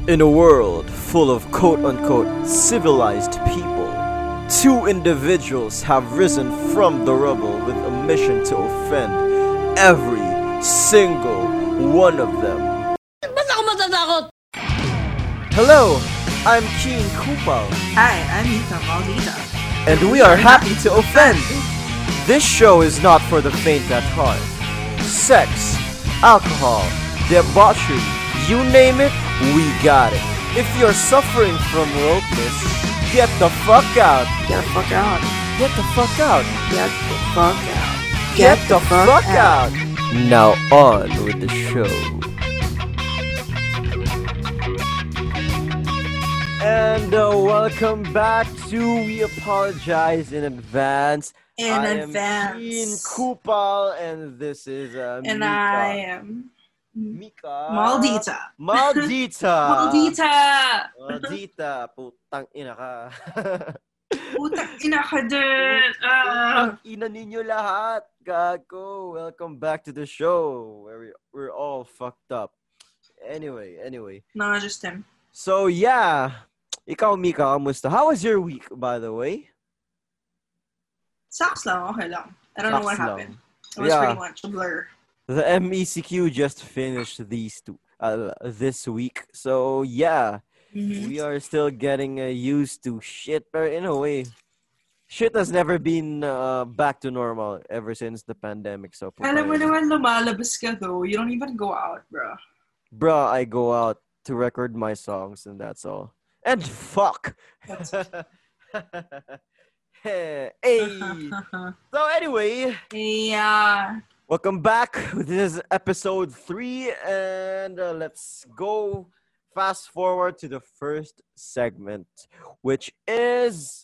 In a world full of quote-unquote civilized people, two individuals have risen from the rubble with a mission to offend every single one of them. Ba't ako matatakot? Hello, I'm Keen Kupal, Hi, I'm Mika Maldita. and we are happy to offend. This show is not for the faint at heart. Sex, alcohol, debauchery, you name it, we got it. If you're suffering from wokeness, get the fuck out. Get the fuck out. Get the fuck out. Get the fuck out. Get the fuck out. Now on with the show. And welcome back to We Apologize in Advance. In I advance. am Keen Kupal, and this is And Mika. I am Mika. Maldita. Maldita. Maldita! Maldita. Putang ina ka. Putang ina ka din! Putang ina ninyo lahat. Gago. Welcome back to the show where we're all fucked up. Anyway. No, just him. So yeah. Ikaw, Mika, kamusta? How was your week, by the way? Sucks lang, okay lang. I don't know what Sucks happened. lang. It was Yeah. pretty much a blur. The MECQ just finished this week. So yeah, we are still getting used to shit, but in a way, shit has never been back to normal ever since the pandemic. So Alam mo naman lumalabas ka though. You don't even go out, bro. bruh, I go out to record my songs and that's all. And fuck. That's Hey. So anyway, yeah. welcome back. This is episode 3, and let's go fast forward to the first segment, which is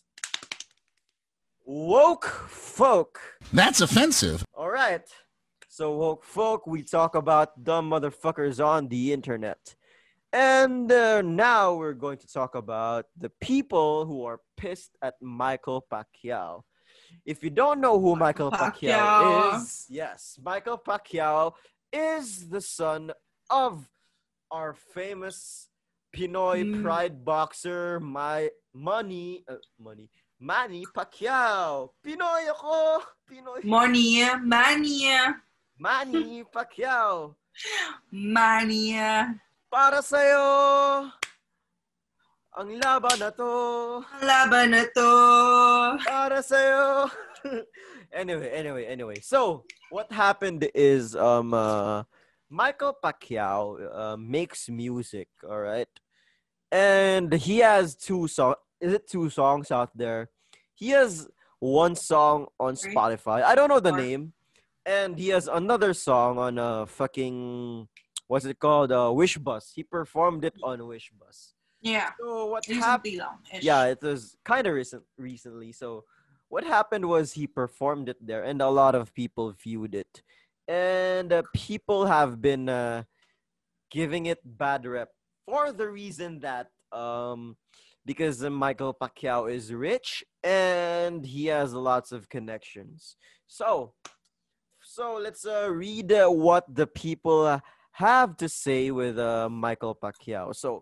Woke Folk. That's offensive. All right. So Woke Folk, we talk about dumb motherfuckers on the internet. And now we're going to talk about the people who are pissed at Michael Pacquiao. If you don't know who Michael Pacquiao is, yes, Michael Pacquiao is the son of our famous Pinoy pride boxer, Manny Pacquiao. Pinoy ako! Pinoy. Manny Pacquiao. Mania. Para sa'yo, ang laban na to. Laban na to. Para sa'yo. Anyway. So, what happened is Michael Pacquiao makes music, all right? And he has 2 songs. Is it 2 songs out there? He has 1 song on Spotify. I don't know the name. And he has another song on fucking, what's it called? Wish Bus. He performed it on Wish Bus. Yeah. So what happened? Recently lang-ish. Yeah, it was kind of recently. So what happened was he performed it there, and a lot of people viewed it, and people have been giving it bad rep for the reason that because Michael Pacquiao is rich and he has lots of connections. So let's read what the people have to say with Michael Pacquiao. So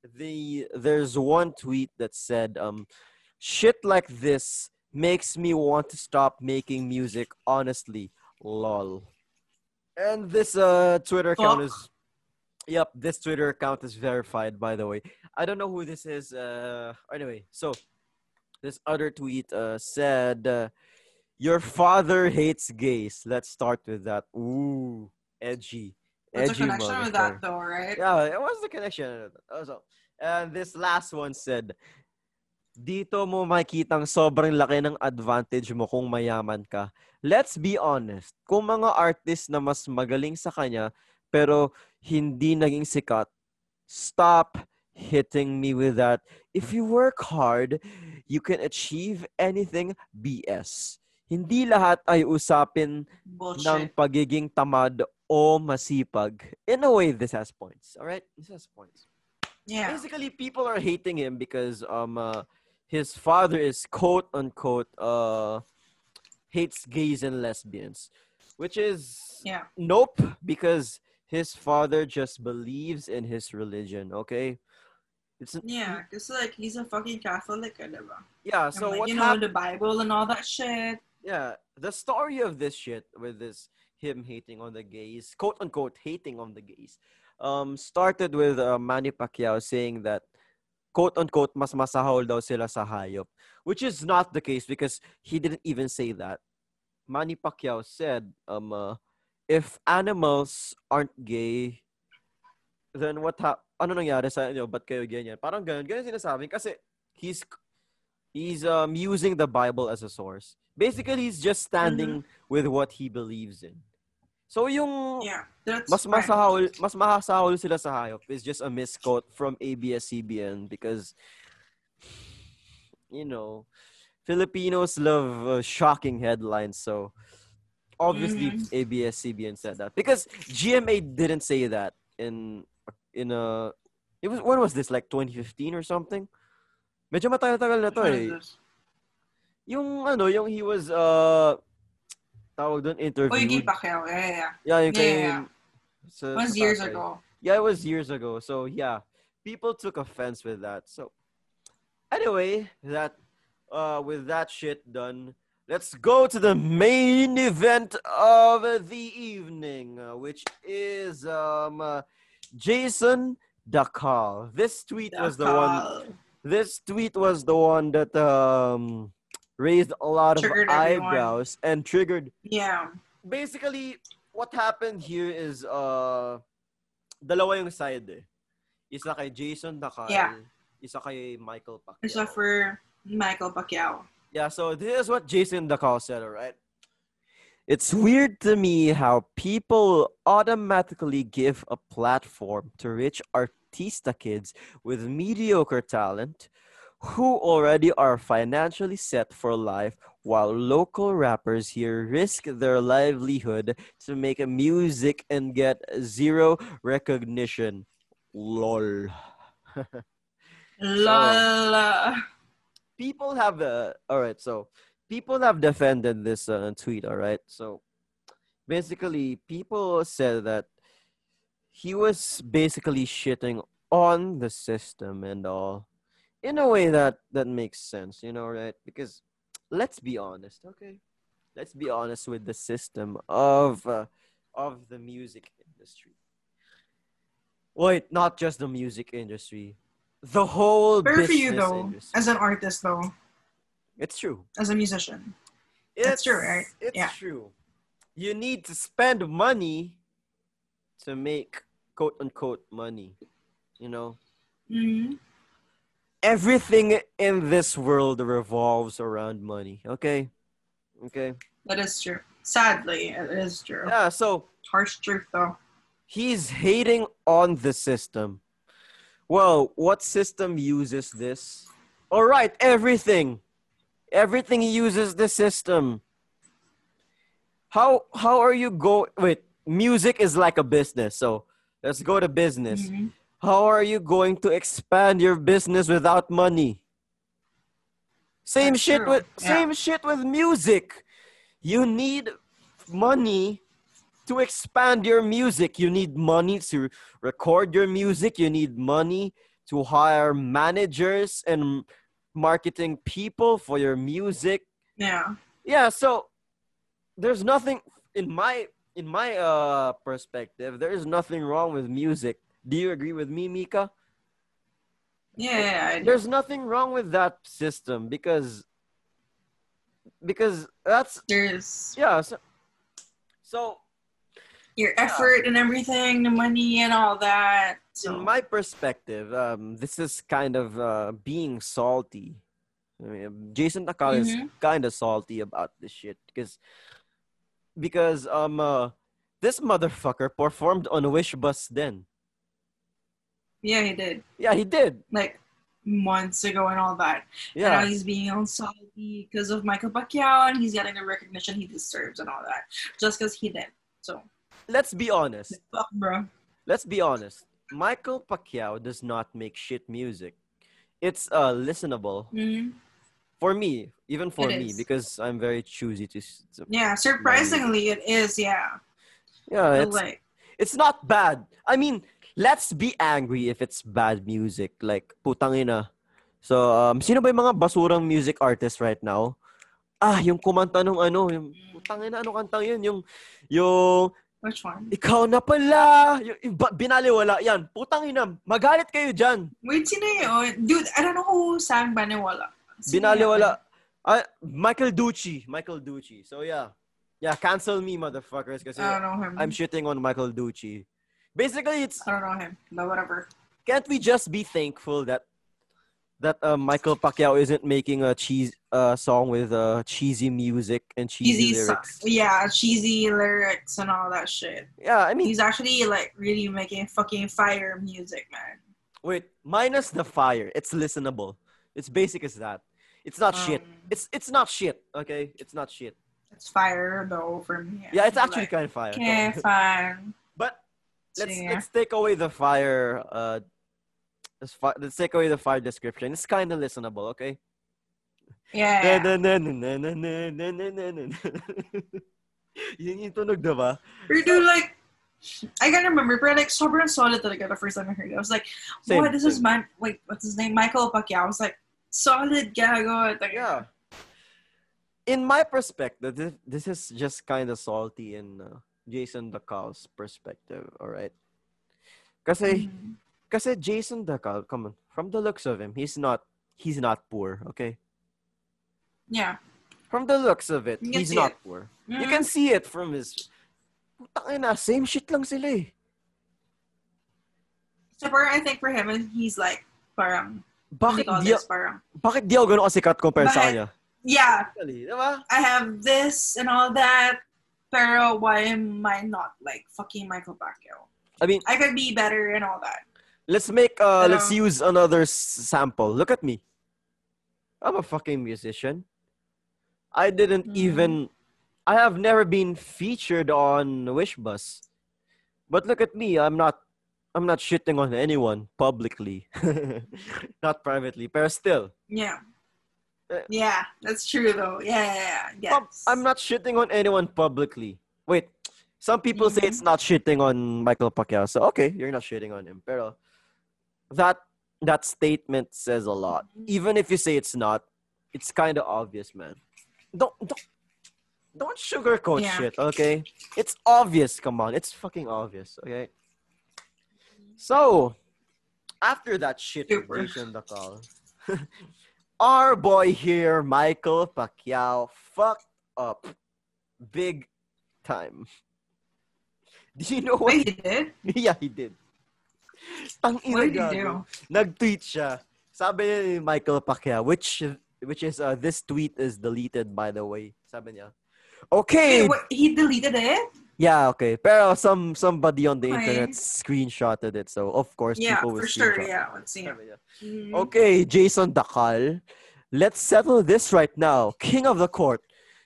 there's one tweet that said shit like this makes me want to stop making music, honestly, lol. And this Twitter account is this Twitter account is verified, by the way. I don't know who this is. Anyway, so this other tweet said your father hates gays. Let's start with that. Ooh, edgy. What's the Edgy connection with that motherfucker. though, right? Yeah, it was the connection. Also, and this last one said, dito mo makikitang sobrang laki ng advantage mo kung mayaman ka. Let's be honest, kung mga artist na mas magaling sa kanya pero hindi naging sikat, stop hitting me with that. If you work hard, you can achieve anything, BS. Hindi lahat ay usapin ng Bullshit. pagiging tamad o masipag. In a way, this has points. Alright? This has points. Yeah. Basically, people are hating him because his father is quote unquote hates gays and lesbians, which is Yeah. nope, because His father just believes in his religion, okay? It's Yeah, because like he's a fucking Catholic, diba? yeah, And so like, what you know, the happened? Bible and all that shit. Yeah, the story of this shit with this him hating on the gays, quote unquote hating on the gays, started with Manny Pacquiao saying that quote unquote mas masahol daw sila sa hayop, which is not the case because he didn't even say that. Manny Pacquiao said, if animals aren't gay, then ano nangyari sa inyo? Ba't kayo ganyan? Parang ganun, ganun sinasabi kasi he's using the Bible as a source. Basically, he's just Mm-hmm. standing with what he believes in. So yung Yeah, that's fine. mas mahasahol sila sa hayop is just a misquote from ABS-CBN because you know, Filipinos love shocking headlines. So obviously Mm-hmm. ABS-CBN said that because GMA didn't say that in a it was when was this, like 2015 or something? Medyo matagal-tagal na Which to one is eh. this? Yung he was tawag doon Oh, you gave interviewed. Pacquiao. Yeah, yeah, yeah. Yeah, yung Yeah, kay yeah, yeah. sa It was years tatay. ago. Yeah, it was years ago. So yeah, people took offense with that. So anyway, that with that shit done, let's go to the main event of the evening, which is Jason Dacal. This tweet The was the one. call This tweet was the one that raised a lot of triggered everyone. eyebrows and triggered. Yeah. Basically, what happened here is dalawa yung side eh. Isa kay Jason Yeah. Dacal, isa kay Michael Except Pacquiao. for Michael Pacquiao. Yeah, so this is what Jason Dacal said, all right? It's weird to me how people automatically give a platform to rich artista kids with mediocre talent who already are financially set for life while local rappers here risk their livelihood to make music and get zero recognition. Lol. So, Lol. people have all right, so people have defended this tweet, all right? So, basically people said that he was basically shitting on the system and all in a way that makes sense, right? Because let's be honest, okay? Let's be honest with the system of the music industry. Wait, not just the music industry, the whole Fair for you business though, industry. as an artist though, It's true. as a musician. That's It's true, right? it's Yeah. true. You need to spend money to make quote unquote money. You know, Mm-hmm. everything in this world revolves around money. Okay? Okay. That is true. Sadly, it is true. Yeah, so Harsh truth though. he's hating on the system. Well, what system uses this? All right, everything. Everything uses the system. How are you wait, music is like a business. So, let's go to business. Mm-hmm. How are you going to expand your business without money? Same That's shit true. with Yeah. same shit with music. You need money to expand your music. You need money to record your music. You need money to hire managers and marketing people for your music. Yeah. Yeah, so there's nothing in my perspective, there is nothing wrong with music. Do you agree with me, Mika? Yeah, I do. There's nothing wrong with that system because that's There's yeah, so your effort and everything, the money and all that. in So my perspective, this is kind of being salty. I mean, Jason Takal is Mhm. kind of salty about this shit because this motherfucker performed on Wish Bus then. yeah, he did. Yeah, he did. Like months ago and all that. And now Yeah. he's being all salty because of Michael Pacquiao and he's getting the recognition he deserves and all that. Just because he did. So Let's be honest. fuck, bro. Let's be honest. Michael Pacquiao does not make shit music. It's listenable Mhm. for me, even for It me, is. because I'm very choosy to Yeah, surprisingly it is, yeah. yeah, But, it's like It's not bad. I mean, let's be angry if it's bad music. Like, putang ina. So, sino ba yung mga basurang music artists right now? Yung kumanta nung ano, yung putang ina, ano kantang yun? Yung Which one? ikaw na pala. Binaliwala. Yan, putang ina. Magalit kayo dyan. Wait, sino yun? Dude, I don't know who sang Baniwala. Binaliwala. Michael Ducci. So, yeah. Yeah, cancel me, motherfuckers. Kasi I don't know him. I'm shitting on Michael Ducci. Basically, I don't know him. But whatever. Can't we just be thankful that Michael Pacquiao isn't making a song with cheesy music and cheesy lyrics? Yeah, cheesy lyrics and all that shit. Yeah, I mean, he's actually like really making fucking fire music, man. Wait, minus the fire, it's listenable. It's basic as that. It's not shit. It's not shit. Okay, it's not shit. It's fire though for me. Yeah, it's actually kind of fire. Okay, fine. But let's take away the fire. Let's take away the fire description. It's kind of listenable, okay? Yeah. Yun yung tunog, diba? Or do like, I can't remember, but like sobrang solid talaga the first time I heard it. I was like, what? This is wait, what's his name? Michael Pacquiao. I was like, solid gago. Yeah. In my perspective, this is just kind of salty in Jason Dacal's perspective, all right? Kasi Jason Dacal, come on, from the looks of him, he's not poor, okay? Yeah. From the looks of it, he's not poor. You can see it from his... Putangina, same shit lang sila eh. So I think for him, he's like, parang... Bakit di ako ganun kasikat compared sa kanya? Yeah. Diba? I have this and all that, pero why am I not like fucking Michael Pacquiao? I mean... I could be better and all that. Let's use another sample. Look at me. I'm a fucking musician. I have never been featured on Wishbus. But look at me. I'm not shitting on anyone publicly. Not privately, but still. Yeah. Yeah, that's true though. Yeah. Yes. I'm not shitting on anyone publicly. Wait. Some people say it's not shitting on Michael Pacquiao. So okay, you're not shitting on him. Pero that statement says a lot. Even if you say it's not, it's kind of obvious, man. Don't sugarcoat shit, okay? It's obvious, come on. It's fucking obvious, okay? So, after that shit Jason Dacal, our boy here, Michael Pacquiao, fucked up big time. Do you know what he did? Yeah, he did. What did he do? Nag-tweet siya. Sabi niya ni Michael Pacquiao, which is this tweet is deleted, by the way. Sabi niya. Okay. Wait, he deleted it? Yeah, okay. Pero somebody on the internet screenshotted it, so of course people will screenshot. For sure. Yeah, let's see. Okay, Jason Dacal, let's settle this right now. King of the court,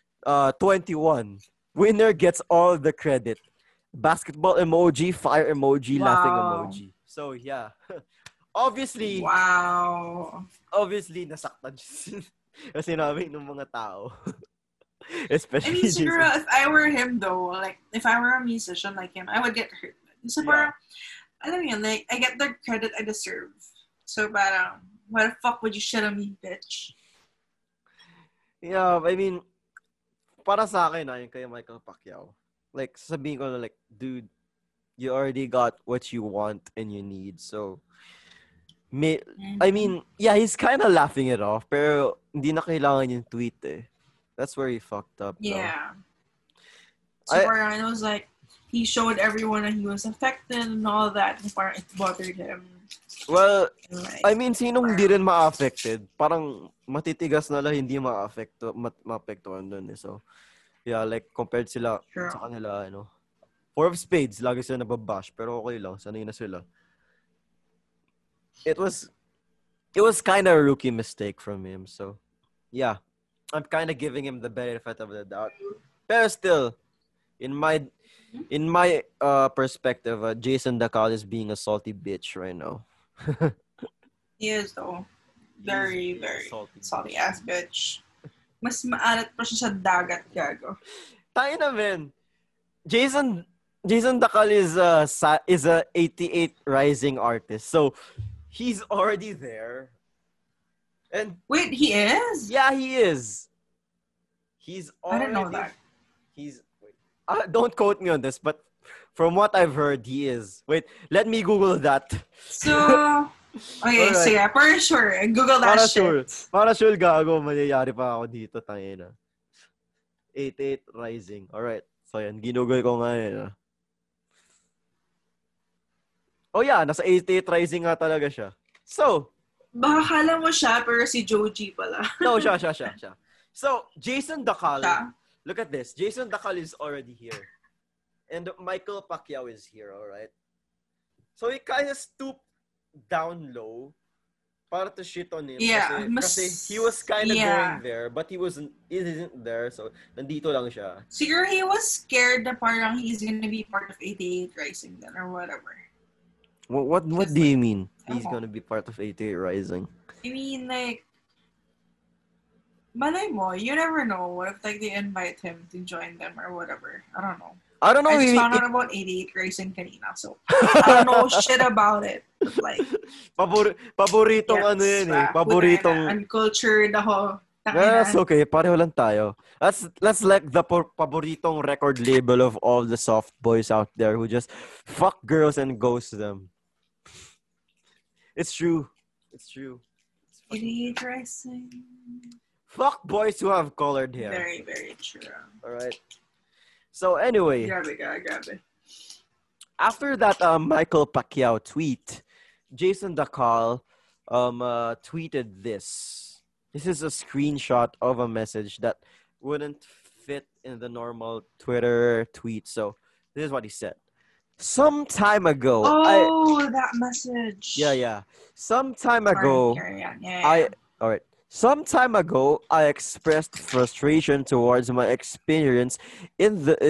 21. Winner gets all the credit. Basketball emoji, fire emoji, laughing emoji. So yeah, obviously. Wow. Obviously, nasaktan siya. Kasi namin ng mga tao. Especially. I mean, siguro, if I were him though, like if I were a musician like him, I would get hurt. So parang, I don't know, like I get the credit I deserve. So parang, why the fuck would you shit on me, bitch? Yeah, I mean, para sa akin, yung kay Michael Pacquiao. Like, sabihin ko na like, dude, you already got what you want and you need. So, I mean, yeah, he's kind of laughing it off. Pero, hindi na kailangan yung tweet eh. That's where he fucked up. Yeah. So, it was like, he showed everyone that he was affected and all that. And parang it bothered him. Well, like, I mean, sinong hindi rin ma-affected? Parang matitigas na lang hindi ma-apektuhan dun eh. So, yeah, like, compared sila sa kanila, ano. Four of Spades, lagi sila nababash. Pero okay lang, sanay na sila. It was kind of a rookie mistake from him. So, yeah. I'm kind of giving him the benefit of the doubt. But still, in my perspective, Jason Dacal is being a salty bitch right now. He is though. Very, very salty ass bitch. Mas maalat pa siya sa dagat, gago. Tayo na, man. Jason Jason Dakal is a 88 rising artist. So he's already there. And Wait, he is? yeah, he is. He's I didn't know already that. he's wait. Don't quote me on this, but from what I've heard, he is. Wait, let me Google that. So, okay, Alright. so yeah, for sure. Google that Para shit. sure. Para sure gago, mayayari pa ako dito, tangina. 88 rising. Alright. So yan, ginugol ko nga yan. Oh yeah, nasa 88 rising nga talaga siya. So, Baka kala mo siya, pero si Joji pala. no, siya. So, Jason Dakal, Siya? look at this. Jason Dakal is already here. And Michael Pacquiao is here, alright? So, he kind of stooped down low para to shit on him. Yeah, Kasi he was kind of yeah. going there, but he isn't there. So, nandito lang siya. Siguro he was scared na parang he's gonna be part of 88 Rising then or whatever. What Just do you mean? He's oh. gonna be part of 88 Rising. I mean, like, malay mo, you never know. What if like they invite him to join them or whatever? I don't know. I don't know. I just found out about 88 Racing kanina, so I don't know shit about it. But like, paboritong yes, ano yun eh. Paboritong... uncultured ako. That's okay. Pareho lang tayo. That's like the paboritong record label of all the soft boys out there who just fuck girls and ghost them. It's true. 88 Racing. Fuck boys who have colored hair. Very, very true. Alright. So anyway. Grabe. After that Michael Pacquiao tweet, Jason Dakal tweeted this. This is a screenshot of a message that wouldn't fit in the normal Twitter tweet. So this is what he said. Some time ago, that message. Yeah. Some time ago, Yeah. Some time ago, I expressed frustration towards my experience in the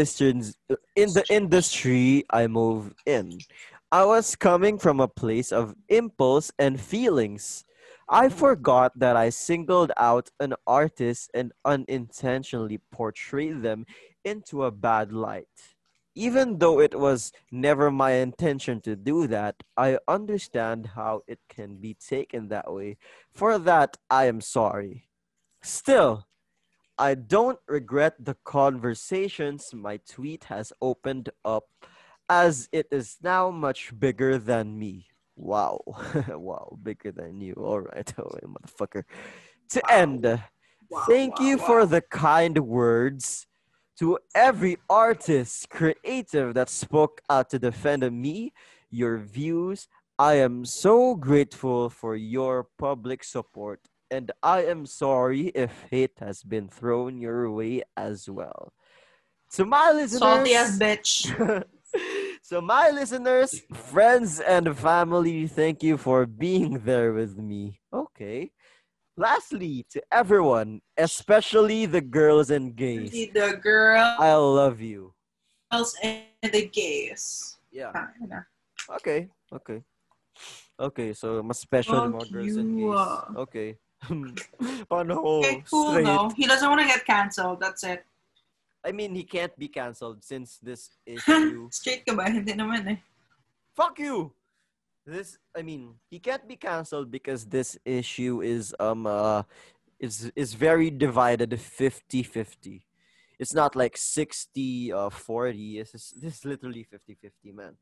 industry I moved in. I was coming from a place of impulse and feelings. I forgot that I singled out an artist and unintentionally portrayed them into a bad light. Even though it was never my intention to do that, I understand how it can be taken that way. For that, I am sorry. Still, I don't regret the conversations my tweet has opened up, as it is now much bigger than me. Wow. Wow, bigger than you. All right, motherfucker. To end, thank you for the kind words. To every artist, creative that spoke out to defend me, your views, I am so grateful for your public support, and I am sorry if hate has been thrown your way as well. To my listeners, salty ass bitch. So my listeners, friends, and family, thank you for being there with me. Okay. Lastly, to everyone, especially the girls and gays, The girls I love you. and the gays. Yeah. Okay. Okay, so mas special yung mga girls and gays. Okay. Paano ko? Okay, cool Straight. though. He doesn't want to get canceled. That's it. I mean, he can't be canceled since this issue. Straight ka ba? Hindi naman eh. Fuck you! He can't be canceled because this issue is very divided 50-50. It's not like 60-40. This is literally 50-50, man.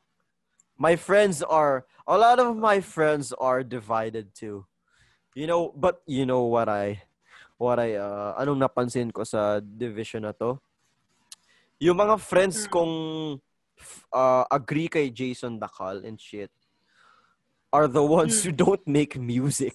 A lot of my friends are divided too. But you know what anong napansin ko sa division na to? Yung mga friends kong agree kay Jason Dakal and shit are the ones who don't make music.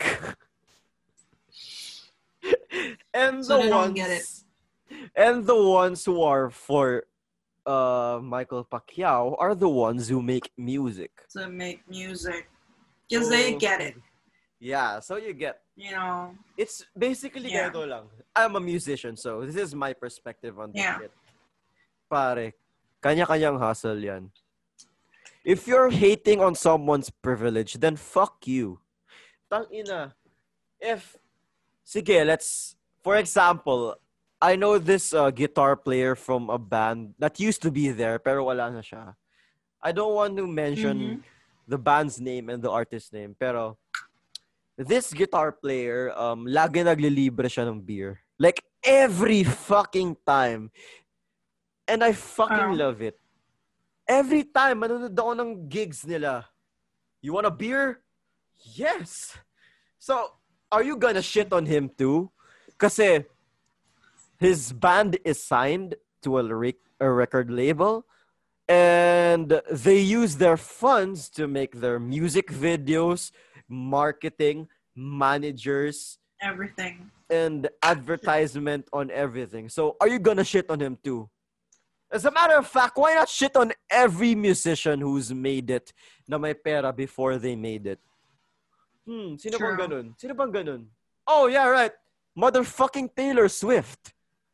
And So they don't ones get it. and the ones who are for Michael Pacquiao are the ones who make music. To make music. Because they get it. Yeah, so you get. It's basically ganito lang. I'm a musician, so this is my perspective on this shit. Pare, kanya-kanyang hustle yan. If you're hating on someone's privilege, then fuck you. Tangina. For example, I know this guitar player from a band that used to be there pero wala na siya. I don't want to mention Mm-hmm. the band's name and the artist's name pero this guitar player lagi naglilibre siya ng beer. Like every fucking time. And I fucking Oh. love it. Every time manonood ako ng gigs nila. You want a beer? Yes. So, are you gonna shit on him too? Kasi his band is signed to a record label and they use their funds to make their music videos, marketing, managers, Everything. and advertisement on everything. So, are you gonna shit on him too? As a matter of fact, why not shit on every musician who's made it na may pera before they made it? Sino bang True. ganun? Sino bang ganun? Oh, yeah, right. Motherfucking Taylor Swift.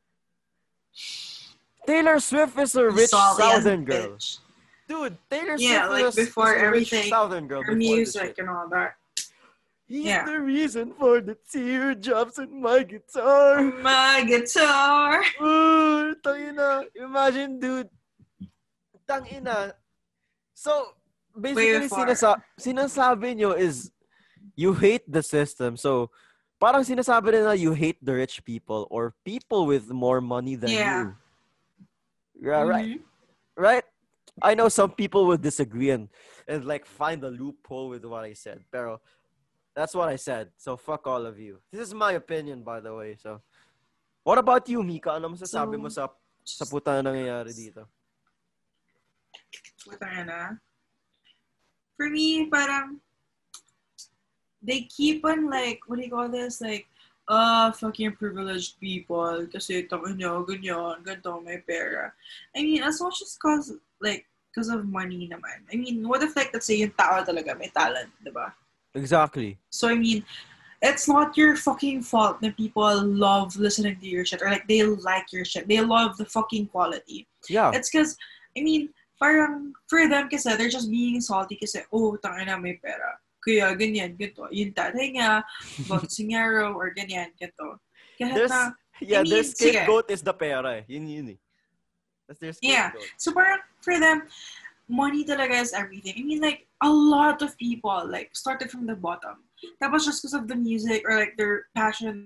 Taylor Swift is a rich Salty as Southern girl. bitch. Dude, Taylor Yeah, Swift like is before a rich everything, Southern girl. her before this music shit. and all that. He's Yeah. the reason for the teardrops in my guitar. My guitar. Ooh, tangina. Imagine, dude. Tangina. So, basically, before. sinasabi nyo is you hate the system. So, parang sinasabi nila you hate the rich people or people with more money than you. Yeah, right. Mhm. Right? I know some people would disagree and like find a loophole with what I said. Pero that's what I said. So fuck all of you. This is my opinion, by the way. So, what about you, Mika? Ano masasabi mo sa puta na nangyayari dito? Puta. For me, parang they keep on like, what do you call this? Like, fucking privileged people kasi tangin nyo, ganyan, ganito, may pera. I mean, as much as cause of money naman. I mean, what if like, let's say, yung tao talaga may talent, diba? Exactly. So, I mean, it's not your fucking fault that people love listening to your shit or like they like your shit. They love the fucking quality. Yeah. It's because, I mean, parang for them kasi they're just being salty kasi, oh, tangina may pera. Kaya ganyan, ganito. Yung tatay niya, boxingero, or ganyan, ganito. Kahit na, their scapegoat is the pera eh. Yun eh. That's their scapegoat. Yeah. So parang for them, money talaga is everything. I mean, like, a lot of people, like, started from the bottom. Tapos just because of the music or, like, their passion,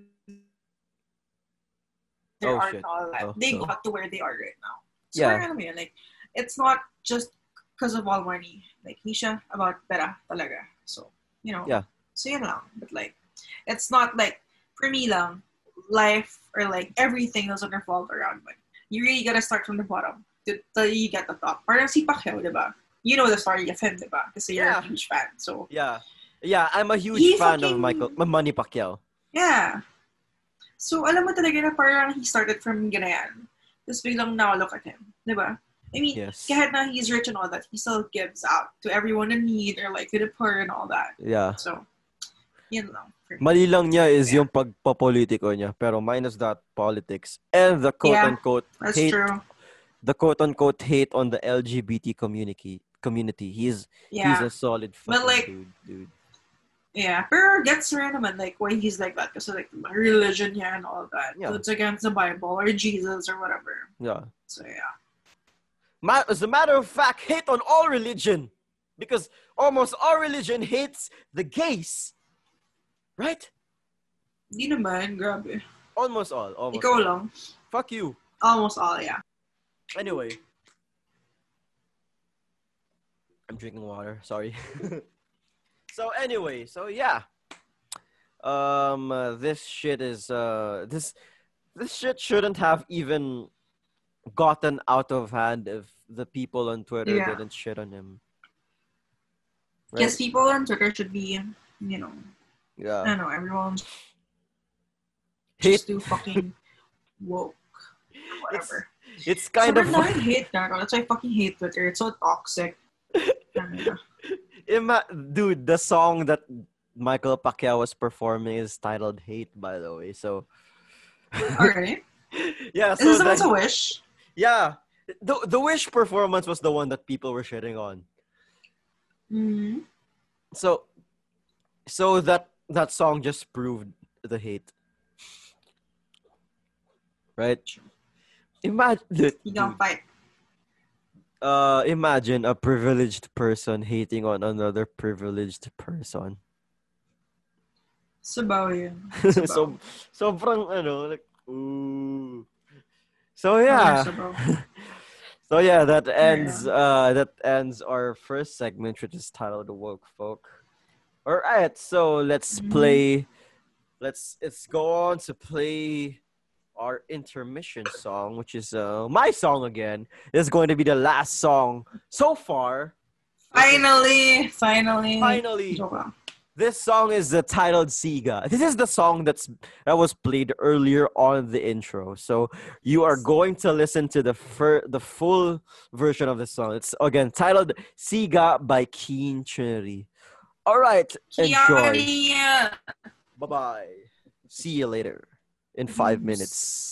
their art and all that, they got to where they are right now. So parang alam mo yun, like, it's not just because of all money. Like, hindi siya about pera talaga. So, you know. Yeah. So, yun lang. But, like, it's not, like, for me lang, life or, like, everything doesn't revolve around money. You really gotta start from the bottom till you get the top. Parang si Pacquiao, diba? You know the story of him, diba? Kasi you're a huge fan, so. Yeah, I'm a huge fan of Manny Pacquiao. Yeah. So, alam mo talaga na parang he started from ganayan. Tapos biglang now look at him, diba? I mean, kahit na he's rich and all that, he still gives out to everyone in need or like to the poor and all that. Yeah. So, yun lang. Mali lang niya is yung pagpapolitiko niya. Pero minus that politics and the quote-unquote hate. True. The quote-unquote hate on the LGBT community. He's a solid fucking dude. Yeah, pero gets rin naman like why he's like that kasi like religion niya and all that. Yeah. So it's against the Bible or Jesus or whatever. Yeah. So yeah. As a matter of fact, hate on all religion. Because almost all religion hates the gays. Right? Di naman, grabe. Almost all. Ikaw lang. Fuck you. Almost all, yeah. Anyway. I'm drinking water, sorry. So anyway, yeah. This shit is this shit shouldn't have even gotten out of hand if the people on Twitter didn't shit on him. Right? Yes, people on Twitter should be, you know. Yeah. I don't know, everyone just too fucking woke. Whatever. It's kind of I hate that. That's why I fucking hate Twitter. It's so toxic. Dude, the song that Michael Pacquiao was performing is titled Hate, by the way. So alright. Yeah. So is this a Wish? Yeah. The Wish performance was the one that people were shitting on. Mm-hmm. So that song just proved the hate. right? Imagine, You don't fight. imagine a privileged person hating on another privileged person. Sabaw yun. So, sobrang like, ooh. So Oh, yeah. sabaw. So yeah, that ends our first segment, which is titled Woke Folk. All right, so let's play. Let's go on to play our intermission song, which is my song again. This is going to be the last song so far. Finally. Finally. This song is titled Siga. This is the song that was played earlier on the intro. So you are going to listen to the full version of the song. It's again titled Siga by Keen Trinity. All right, enjoy. Bye-bye. See you later in 5 minutes.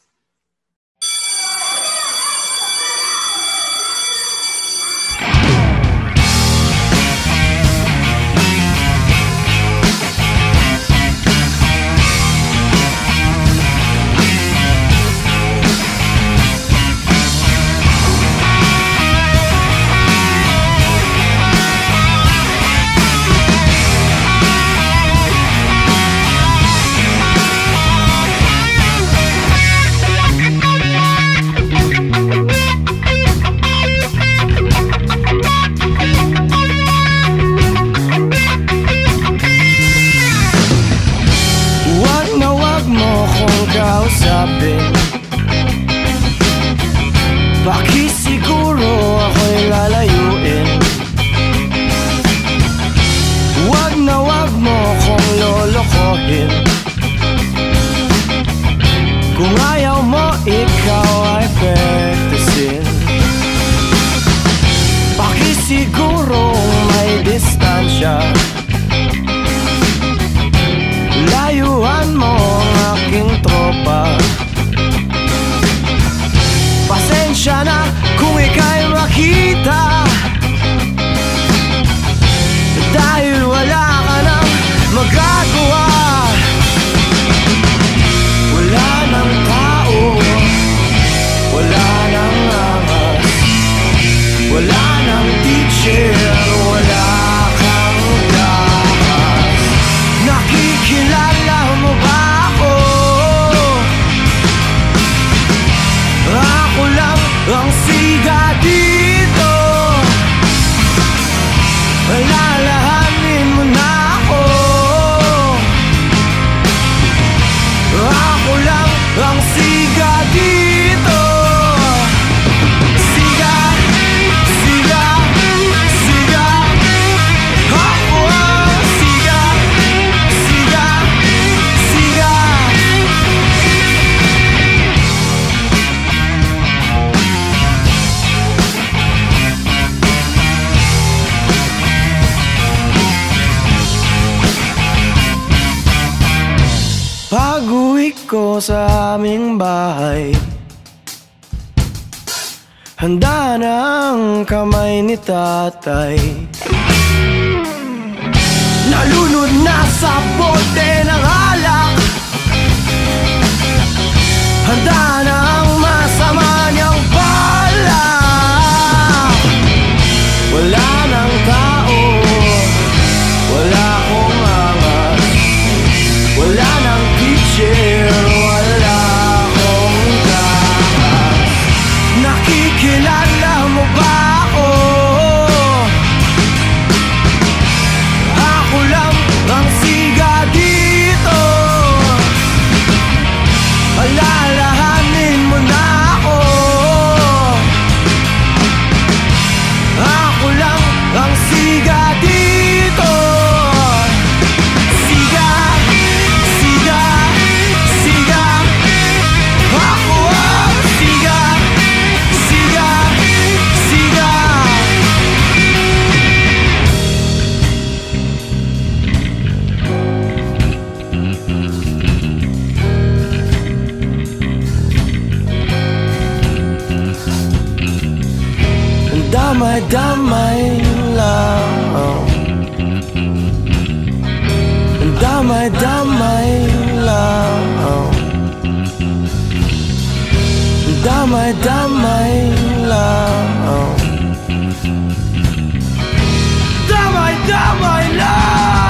kausapin. Pakisiguro ako'y lalayuin. Wag na wag mo kong lolokohin. Kung ayaw mo, ikaw ay practicein. Pakisiguro may distansya. Layuan mo ang aking tropa. Pasensya na kung ika'y makita, dahil wala ka nang magagawa. Wala nang tao, wala nang angas, wala nang teacher, wala kang lakas. Nakikilala mo ba ako? Ako lang ang siga dito. Lalahanin mo na ako. Ako lang ang siga dito. Siga, siga, siga. Ako ang siga, siga, siga. Pag-uwi ko sa aming bahay, handa na ang kamay ni tatay. Nalunod na sa bote ng alak, handa na ang masama niyang balak. Wala nang tao, wala akong angas, wala nang teacher, wala akong takas. Nakikilala mo ba ako? Ako lang ang siga dito. Alalahanin mo na ako. Ako lang ang siga dito. Siga, siga, siga. Ako ang siga, siga, siga. Damay-damay lang. Damay-damay lang. damay-damay lang. Damay-damay lang.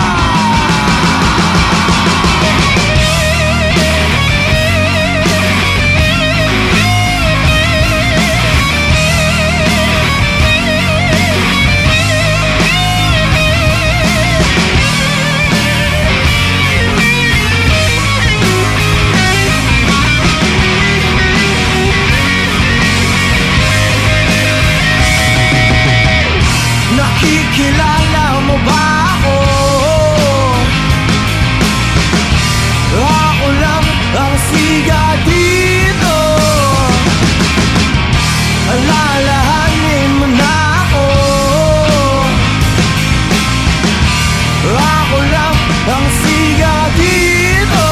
Nakikilala mo ba ako? Ako lang ang siga dito. Alalahanin mo na ako. Ako lang ang siga dito.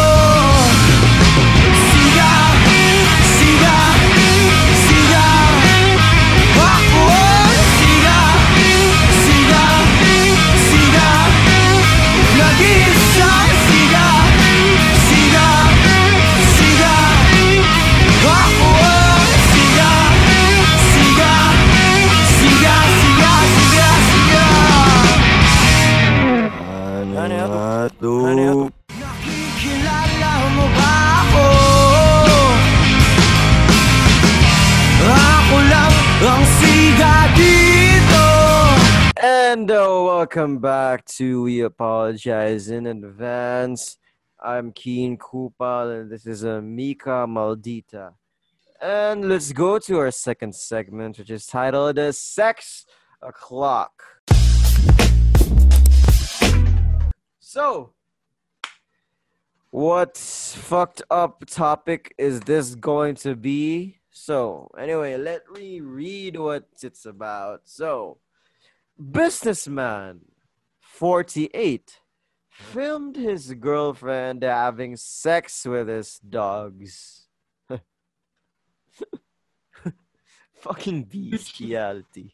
Siga, siga, siga. Ako ang siga. Siga, siga, nag-iisang siga. Siga, siga, ako ang siga. Siga, siga, siga, siga, siga. Nakikilala mo ba ako? Ako lang ang siga dito. And welcome back to We Apologize in Advance. I'm Keen Kupal, and this is Mika Maldita. And let's go to our second segment, which is titled Sex O'Clock. So, what fucked up topic is this going to be? So, anyway, let me read what it's about. So, businessman, 48, filmed his girlfriend having sex with his dogs. Fucking bestiality.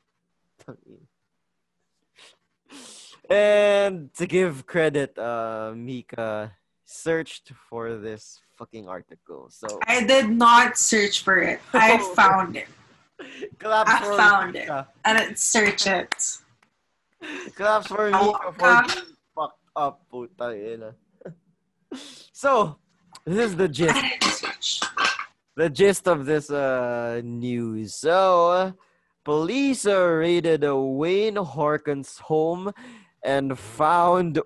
And to give credit, Mika searched for this fucking article. So I did not search for it. I found it. claps I for found it. Mika. I didn't search it. Claps for Mika for being fucked up, puta ina. So, this is the gist. I didn't search. The gist of this news. So, police raided Wayne Horkan's home and found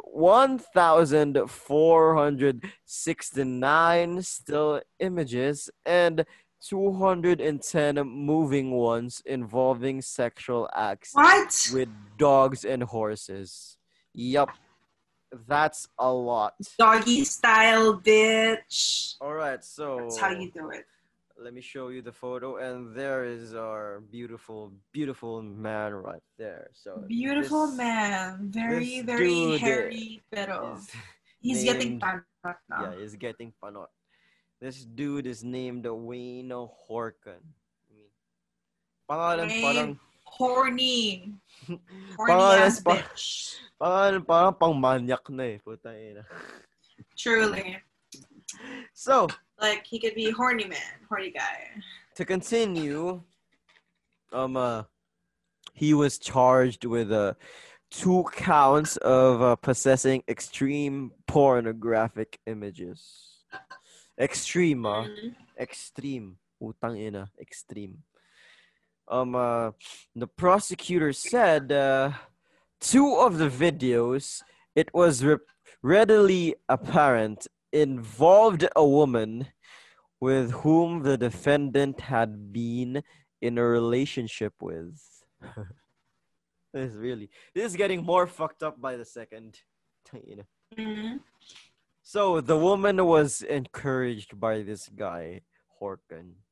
1,469 still images and 210 moving ones involving sexual acts What? with dogs and horses. Yup. That's a lot. Doggy style, bitch. All right, so That's how you do it. let me show you the photo, and there is our beautiful, beautiful man right there. So Beautiful this man. Very, this very dude hairy, pero is he's getting named- panot now. Yeah, he's getting panot. This dude is named Wayne Horkan. I mean, pangalan Wayne. parang Horny. Horny Pangalan ass pa- bitch. pangalan parang pang manyak na eh. Puta ina. Truly. So, Like, he could be horny man. Horny guy. to continue, he was charged with 2 counts of possessing extreme pornographic images. Extreme, Mhm. extreme. Utang ina, extreme. The prosecutor said 2 of the videos, it was readily apparent, involved a woman with whom the defendant had been in a relationship with. This is getting more fucked up by the second. You know. Mhm. So the woman was encouraged by this guy, Horkan.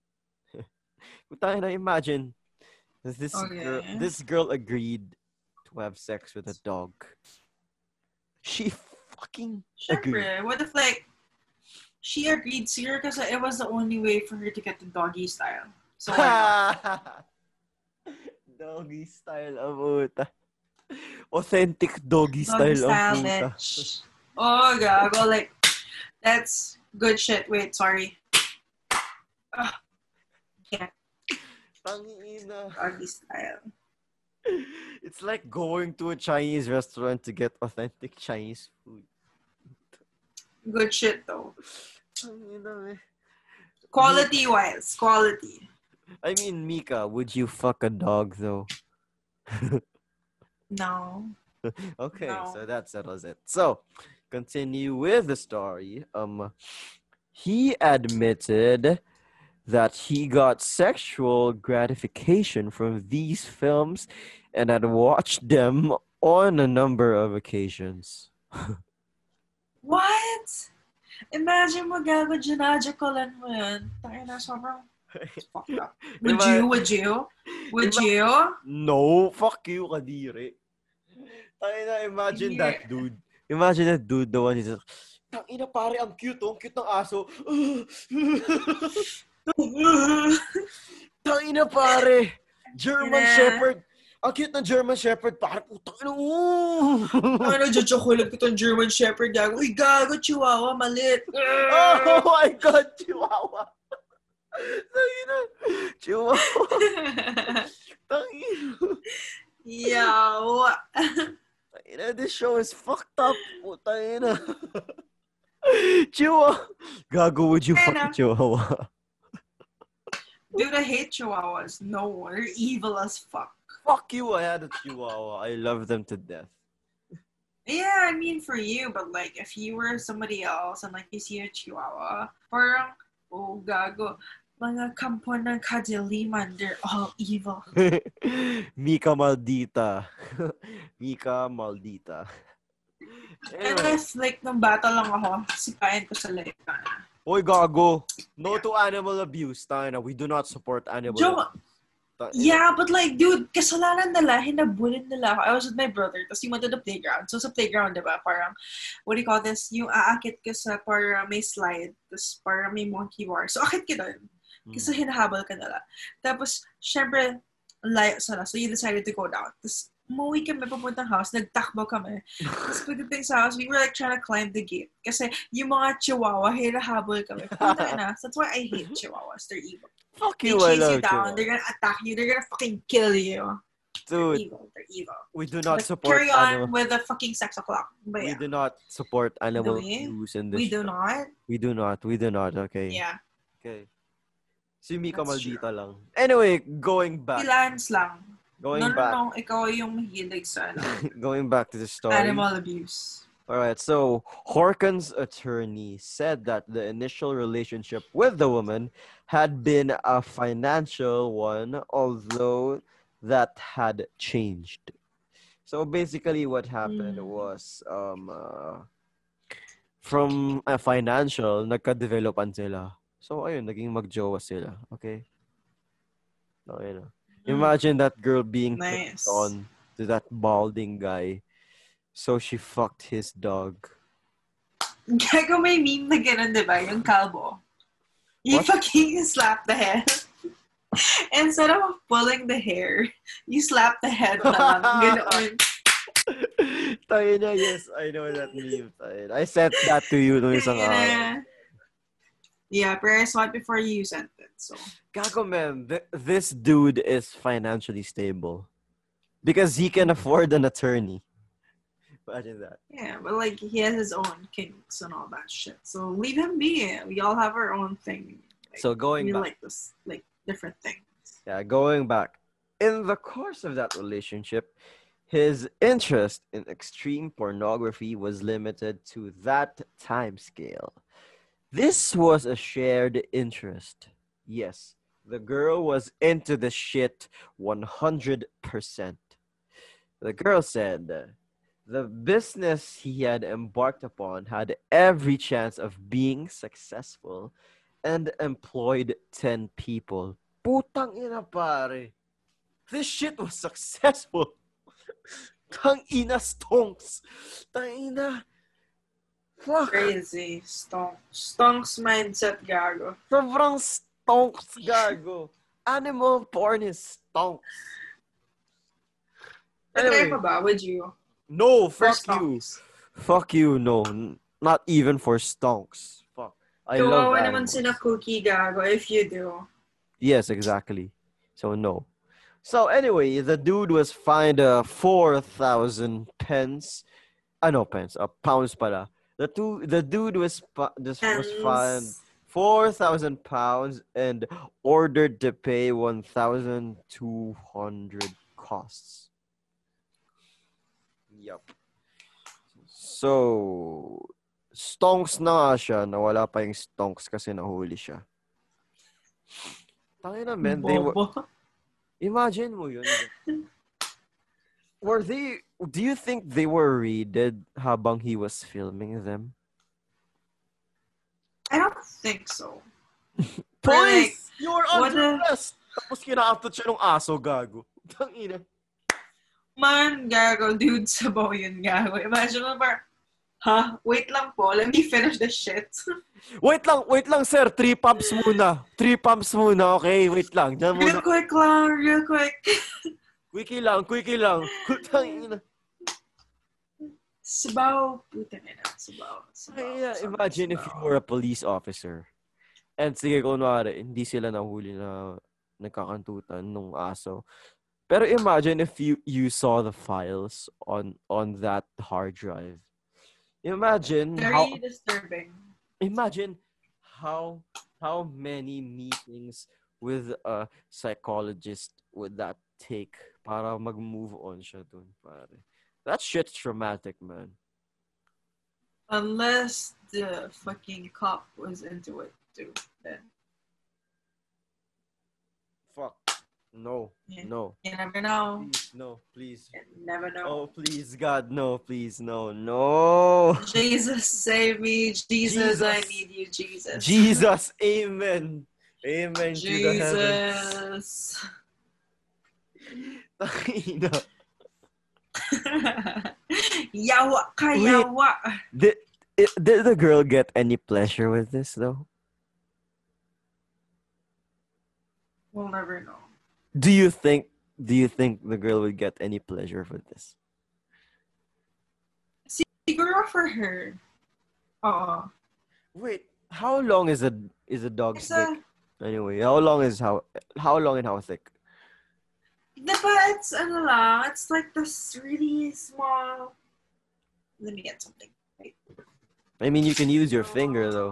Imagine this Okay. this girl agreed to have sex with a dog. She fucking agreed. Sure. What if, like, she agreed to her because it was the only way for her to get the doggy style. So why not? Doggy style of puta. Authentic doggy Doggy style style, of puta. bitch. Oh, gago. Like, that's good shit. Wait, sorry. Ugh. Yeah. Tangina. Doggy style. It's like going to a Chinese restaurant to get authentic Chinese food. Good shit though. Tangina, eh. Quality wise, quality. I mean, Mika, would you fuck a dog though? No. Okay, No. so that settles it. So, continue with the story. He admitted that he got sexual gratification from these films and had watched them on a number of occasions. What? Imagine mo gago ginadyakulan mo yan. Tangina, sobrang fucked up. Would you? No, fuck you, kadiri. Tangina, imagine Yeah. that dude. Imagine that dude, the one who's just, tangina pare, ang cute oh, ang cute ng aso. Tangina pare, German Yeah. Shepherd. Ang cute ng German Shepherd, pare, putang ina. Ano, judyakulan ko tong German Shepherd gago. Uy, gago, chihuahua, malit. Oh my God, Chihuahua. Tangina, Chihuahua. Tangina. Yo. Tangina, this show is fucked up. Tangina. Chihuahua. Gago, would you fuck a Chihuahua? Dude, I hate chihuahuas. No, they're evil as fuck. Fuck you, I had a Chihuahua. I love them to death. Yeah, I mean for you, but like if you were somebody else and like you see a chihuahua, parang, oh gago, mga kampo ng kadiliman, they're all evil. Mika Maldita. Mika Maldita. And Anyway. if like nung bata lang ako, sipain ko sa leka. Oy, gago. No to animal abuse. Tayo we do not support animal Joke. abuse. Yeah, but like, dude, kasalanan nila, hinabulin nila ako. I was with my brother, tapos he went to the playground. So sa playground, diba, parang, what do you call this? Yung aakit ka sa parang may slide, tapos parang may monkey bar. So akit ka doon. Kasi hinahabol ka nila. Tapos, syempre, layo sila. So you decided to go down. Tapos, umuwi kami papuntang house, nagtakbo kami. Tapos pagdating sa house, we were like trying to climb the gate. Kasi yung mga chihuahua, hinahabol kami. Puta na. That's why I hate chihuahuas. They're evil. Fuck They you, I chase love you down. Chihuahua. They're gonna attack you. They're gonna fucking kill you. They're Dude, evil. They're evil. we do not But support carry on animal. with the fucking sex o'clock. But We yeah, do not support animal Do we? abuse in this. we do show. not. We do not. We do not. Okay. Yeah. Okay. Si Mika That's Maldita lang. Anyway, going back. Freelance lang. Going back. No. Ikaw yung mahilig sa Going back to the story. animal abuse. All right, so Horkan's attorney said that the initial relationship with the woman had been a financial one, although that had changed. So basically, what happened was from a financial, nagka-developan sila. So ayun, naging magjowa sila. Okay? So, ayun. Imagine that girl being Nice. turned on to that balding guy. So she fucked his dog. Gago may meme na ganun, di ba? Yung kalbo. You What? fucking slap the head. Instead of pulling the hair, you slap the head na lang. Ganoon. Tayo na, yes, I know that meme. Tayo. I sent that to you nung isang araw. Yeah, pero I saw it before you sent it. So Gago, man, this dude is financially stable. Because he can afford an attorney. Imagine that. yeah, but like he has his own kinks and all that shit. So leave him be. We all have our own thing. Like, So going we back. like this, like different things. Yeah, going back. In the course of that relationship, his interest in extreme pornography was limited to that time scale. This was a shared interest. Yes, the girl was into the shit 100%. The girl said the business he had embarked upon had every chance of being successful and employed 10 people. Putang ina pare. This shit was successful. Tang ina stonks. Tang ina. Fuck. Crazy. Stonks mindset, gago. Sobrang stonks, gago. Animal porn is stonks. Anyway, pa ba? Would you? No, For fuck you. stonks. Fuck you, no. Not even for stonks. Fuck. I love Kawawa naman animals. sila cookie, gago, if you do. Yes, exactly. So no. So anyway, the dude was fined 4,000 pence. No, pence. Pounds pala. The dude was fined Pens. 4,000 pounds and ordered to pay 1,200 costs. Yup. So, stonks na nga siya. Nawala pa yung stonks kasi nahuli siya. Tangina, man. Bobo. Imagine mo yun. Do you think they were raided habang he was filming them? I don't think so. Police! You're what under the- arrest! Tapos kinakatot siya ng aso, gago. Tangina. Man, gago, dude, sabaw yun, gago. Imagine mo parang, wait lang po, let me finish the shit. Wait lang, sir. 3 pumps muna. 3 pumps muna, okay? Wait lang. Diyan Real muna. quick lang, real quick. Quickie lang. Tangina. Sabaw, puta na, sabaw. Imagine if you were a police officer. And sige, kunwari, hindi sila nahuli na nagkakantutan nung aso. Pero imagine if you saw the files on that hard drive. Imagine Very disturbing. how many meetings with a psychologist would that take para mag-move on siya dun, pare. That shit's traumatic, man. Unless the fucking cop was into it too, then Fuck. No. Yeah. No. you never know. Please, no, please. You never know. Oh, please, God, no, please, no, no. Jesus, save me. Jesus, I Jesus. need you, Jesus. Jesus, amen. Amen to the heaven. Jesus. Tangina. Yawa ka, Wait. yawa. Did the girl get any pleasure with this, though? We'll never know. Do you think the girl would get any pleasure with this? Siguro for her. Wait, how long is a dog's It's dick? Anyway, how long and how thick? Diba, it's ano lang, it's like this really small. Let me get something. Wait. I mean, you can use your finger though.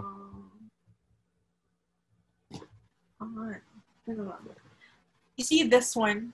Alright. You see this one?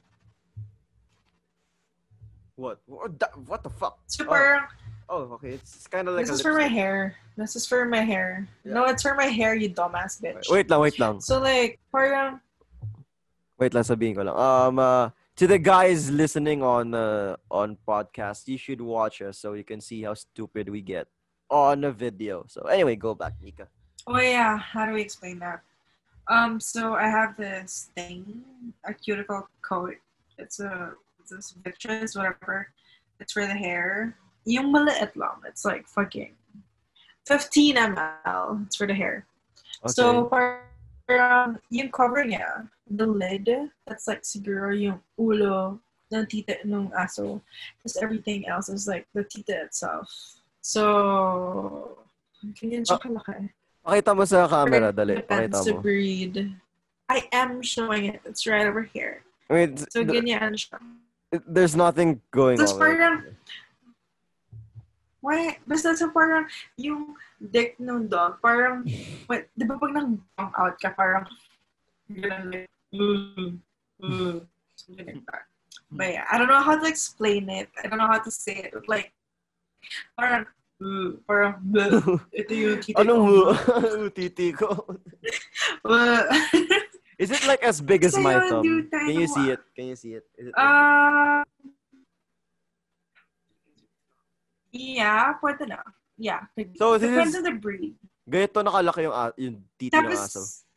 What the fuck? Super. Oh, okay. It's kind of like This a is for my lipstick. hair. This is for my hair. Yeah. No, it's for my hair, you dumbass bitch. Wait lang. So like, parang, Wait lang, sabihin ko lang. To the guys listening on podcast, you should watch us so you can see how stupid we get on a video. So anyway, go back, Nika. oh yeah, how do we explain that? So I have this thing, a cuticle coat. It's this vitreous, whatever. It's for the hair. Yung maliit lang. It's like fucking 15 ml. It's for the hair. Okay. So parang yung cover niya, the lid, that's like siguro yung ulo ng tita ng aso. Just everything else is like the tita itself. So, ganyan siya kalaki. Pakita mo sa camera, dali. Depends Pakita to mo. breed. I am showing it. It's right over here. Wait, So, ganyan siya. there's nothing going Tapos on. parang, why? Basta sa parang, yung dick ng dog, parang, wait, di ba pag nang-bang out ka, parang, ganun like, something like that. But yeah, I don't know how to explain it. I don't know how to say it. Like, parang, ito yung tita Anong titi ko? Is it like as big as Kasi my yun, thumb? dude, tayo Can you mo. see it? Is it like Yeah, pwede na. Yeah. So, this Depends is- on the breed. ganito nakalaki yung titi ng aso?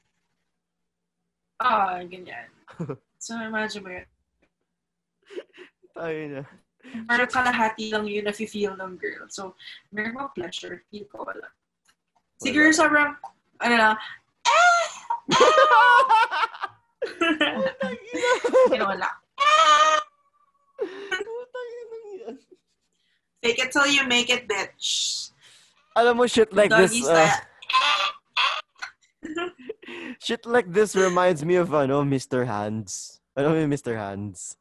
Tapos, ganyan. So, imagine mo yun. Tayo na. Parang kalahati lang yun na feel ng girl. So, meron mo pleasure. Feel ko wala. Siguro sobrang, ano lang, wala. Fake it till you make it, bitch. Alam mo, shit like Doggy this, style. shit like this reminds me of, Mr. Hands. Ano yung Mr. Hands?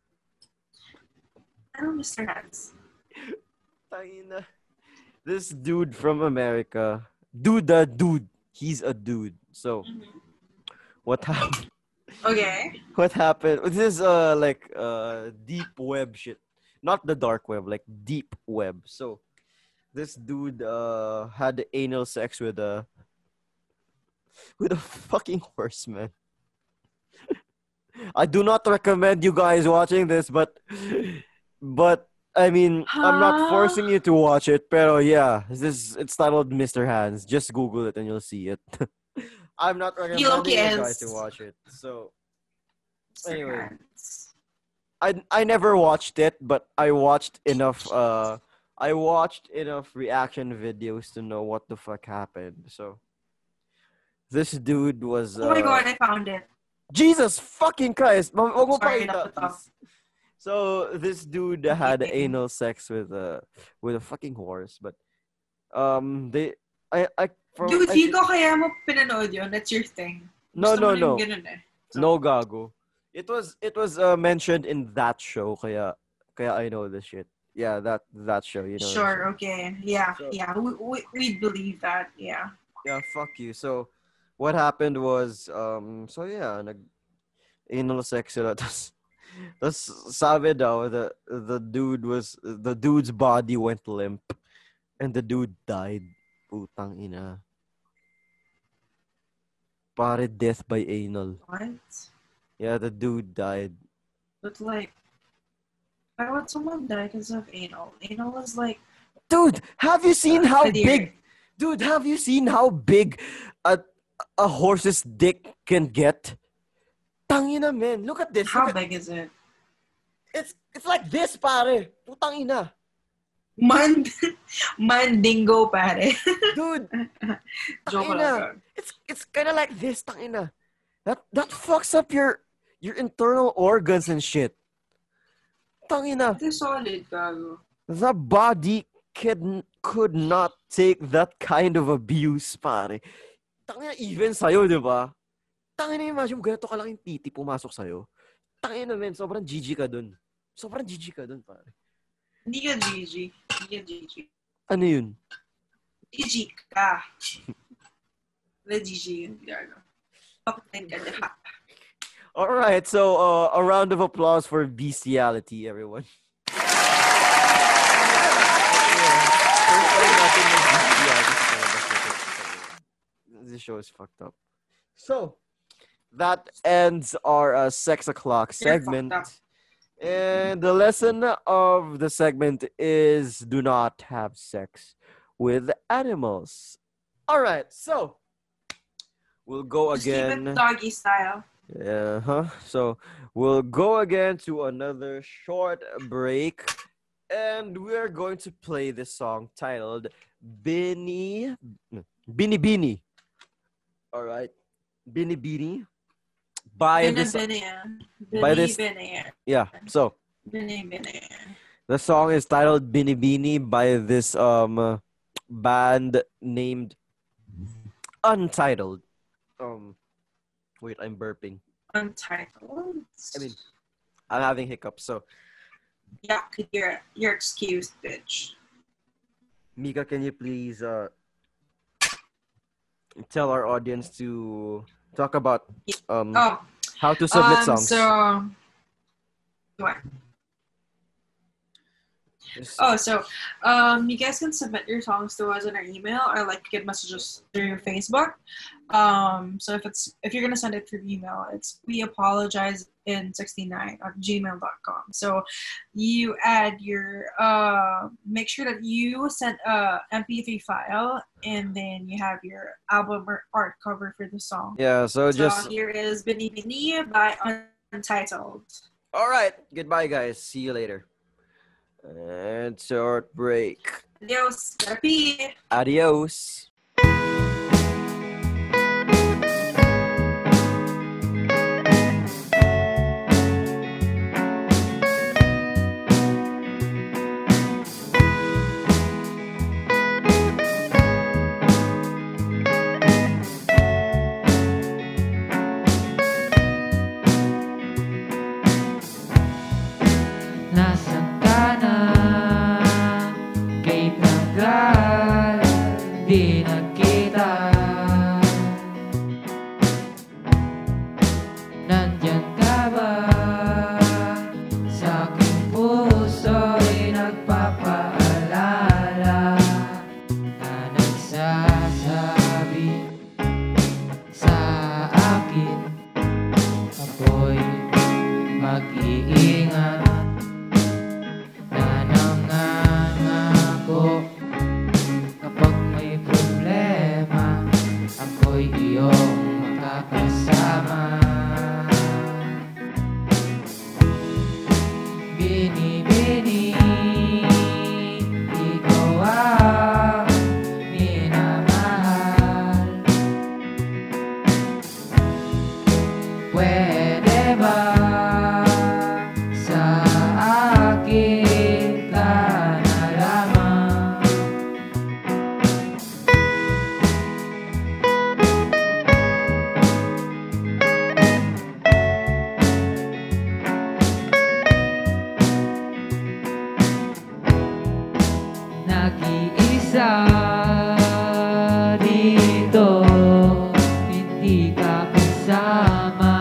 I know Mr. Hands. Tangina. This dude from America. Dude. He's a dude. So, Mhm. what happened? Okay. What happened? This is like deep web shit. Not the dark web, like deep web. So, this dude had anal sex with a fucking horse, man. I do not recommend you guys watching this, but I mean, I'm not Huh? forcing you to watch it, pero yeah, it's titled Mr. Hands. Just Google it and you'll see it. I'm not He low-key recommending you guys is to watch it. So Mr. anyway, Hands. I never watched it, but I watched enough reaction videos to know what the fuck happened. So this dude was Oh my god, I found it. Jesus fucking Christ. Wag mo Sorry, pakita, laptop. please. So this dude had anal sex with a fucking horse, but they I from Dude, I feel thi- ko kaya mo pinanood yun. That's your thing. no Gusto mo no no rin ganun eh. So, no gago. It was mentioned in that show kaya I know the shit. Yeah, that show, you know. Sure, okay. Yeah, So- yeah. We believe that. Yeah. Yeah, fuck you. So what happened was so yeah, nag anal sex sila. Tas sabi daw the dude's body went limp and the dude died. Putang ina. Pare, death by anal. What? Yeah, the dude died. But like, why would someone die because of anal? Anal is like Dude, have you seen how Dear. big? Dude, have you seen how big a horse's dick can get? Tangina, man. Look at this. How Look at, big is it? it's like this, pare. Putang ina. Mandingo, pare. Dude, Joke tangina. lang. It's kind of like this, tangina. That fucks up your internal organs and shit. Tangina. It's solid, gago. The body could not take that kind of abuse, pare. Tangina, even sa'yo, di ba? Tangina, imagine mo, ganito kalaking titi pumasok sa'yo. Tangina, men, sobrang GG ka dun. Sobrang GG ka dun, pare. Hindi ka GG. Hindi ka GG. Ano yun? GG ka. Wala GG yun, gago. Papatin ka na. Alright, so a round of applause for bestiality, everyone. This show is fucked up. So, that ends our 6 o'clock You're segment. fucked up. And the lesson of the segment is do not have sex with animals. Alright, so we'll go Just keep it again. doggy style. So we'll go again to another short break, and we're going to play this song titled Bini Bini. All right, Bini Bini by this. by this- Yeah, so Bini. the song is titled Bini Bini by this band named Untitled. Wait, I'm burping. Untitled. I mean, I'm having hiccups. So, Yeah, you're excused, bitch. Mika, can you please tell our audience to talk about Oh, how to submit songs? So, what? Just- You guys can submit your songs to us in our email or like get messages through Facebook. So if you're gonna send it through email, it's weapologizeinn69@gmail.com. So you add your make sure that you send a MP3 file and then you have your album or art cover for the song. yeah, so just here is Bini Bini by Untitled. all right. Goodbye, guys. See you later. And short break. Adios, Therapy. Adios. di nagkita. Nandyan ka ba? Sa aking puso'y nagpapaalala na nagsasabi sa akin, ako'y mag-iingat, na nangangako kapag may problema, ako'y iyong makakasama. Bini-bini, ikaw ang minamahal. Pwede ba sa akin ka na lamang? Nag-iisa dito, hindi ka kasama.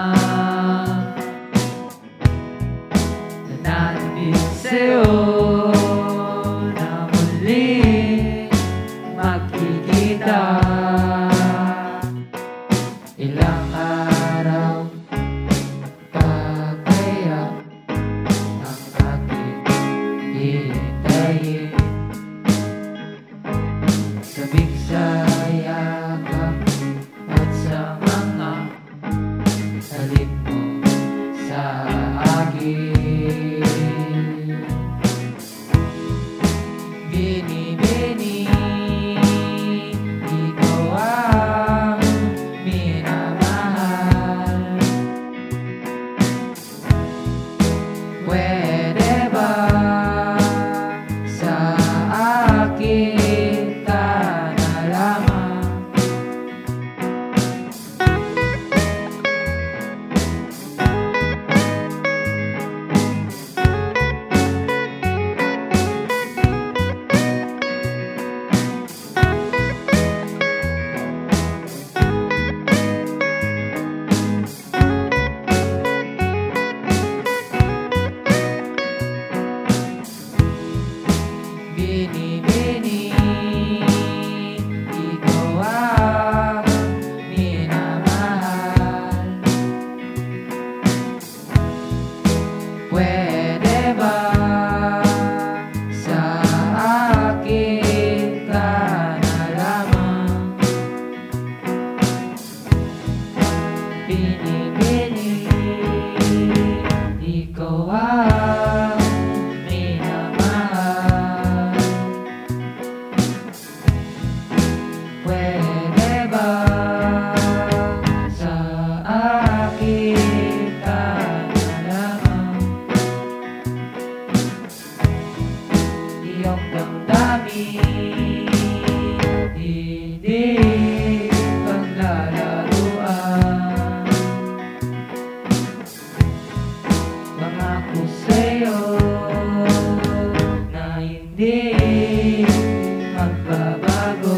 Nananabig sa'yo na muli magkikita. Ilang araw pa kaya ang aking hihintayin? Sabik sa yakap at sa mga halik mo sa akin. Bini-bini, ikaw ang minamahal. Pwede ba sa akin ka na lamang? Bini-bini, ikaw ang minamahal. Pwede ba sa akin ka na lamang? Bini-bini, ikaw ang minamahal. Pwede ba sa akin ka na lamang? Iyong damdamin, hindi paglalaruan. Pangako sa'yo na hindi magbabago.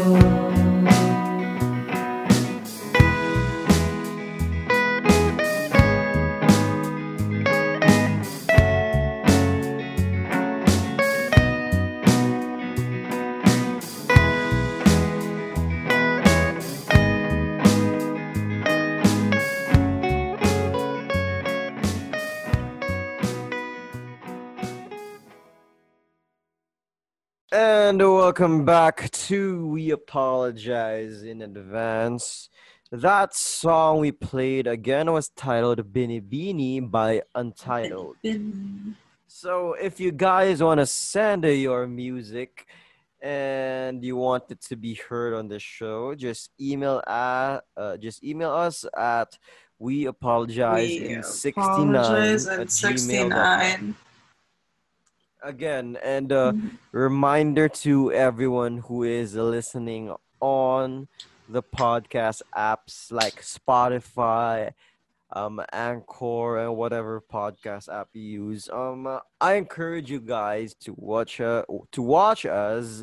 And welcome back to We Apologize in Advance. That song we played again was titled Bini Bini by Untitled. So if you guys want to send your music and you want it to be heard on the show, just email us at we apologize in 69 at gmail.com. Again, and reminder to everyone who is listening on the podcast apps like Spotify, Anchor and whatever podcast app you use. I encourage you guys to watch us,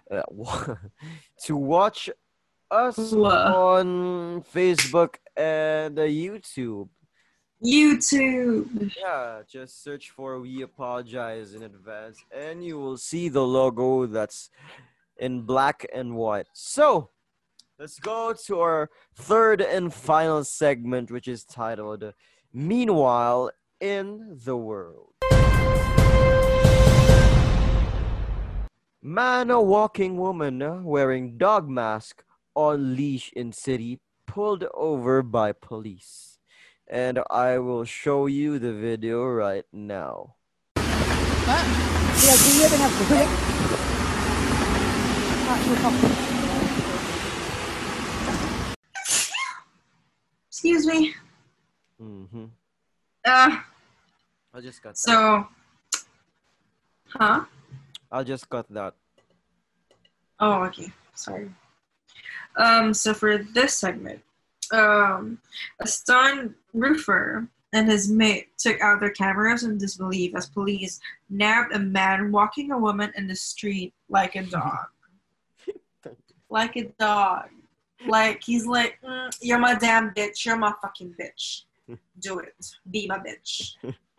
to watch us Whoa. on Facebook and YouTube. YouTube. Yeah, just search for We Apologize in Advance and you will see the logo that's in black and white. So, let's go to our third and final segment, which is titled Meanwhile in the World. Man, a walking woman wearing dog mask on leash in city pulled over by police. And I will show you the video right now. Excuse me. Mm-hmm. Uh, I'll just cut that. so, huh? I'll just cut that. Oh, okay. Sorry. So for this segment, a stunned roofer and his mate took out their cameras in disbelief as police nabbed a man walking a woman in the street like a dog. Like a dog. Like, he's like, you're my damn bitch. You're my fucking bitch. Do it. Be my bitch.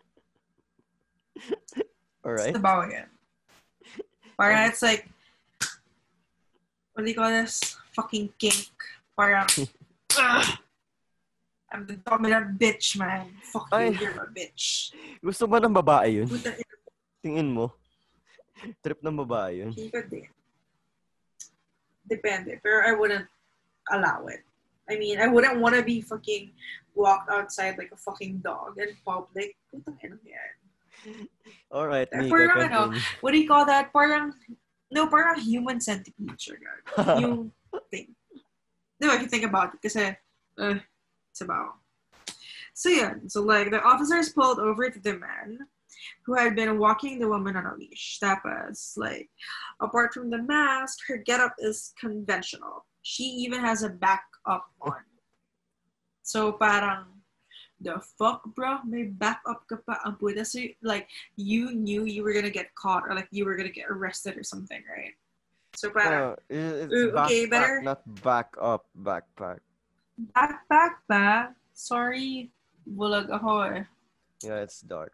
All It's right. the bow again. Parang it's like, what do you call this? Fucking kink. Parang, ugh, I'm the dominant bitch, man. Fuck you, Ay. you're my bitch. Gusto ba ng babae yun? Puta ina, Tingin mo. Trip ng babae yun. hindi ko din. Depende, pero I wouldn't allow it. I mean, I wouldn't want to be fucking walked outside like a fucking dog in public. Putang ina yan. Alright, Mika, Parang ano, continue. what do you call that? Parang human centipede siya, gag. Yung thing. No, if you think about it, kasi, it's about. So yeah, so like, the officers pulled over to the man who had been walking the woman on a leash. Tapos, like, apart from the mask, her getup is conventional. She even has a backup on. So parang, the fuck, bro? May backup ka pa. Ang puta. So, like, you knew you were gonna get caught or, like, you were gonna get arrested or something, right? So parang, It's okay, backpack, better. not back up, backpack. Backpack ba? Sorry. Bulag ako eh. Yeah, it's dark.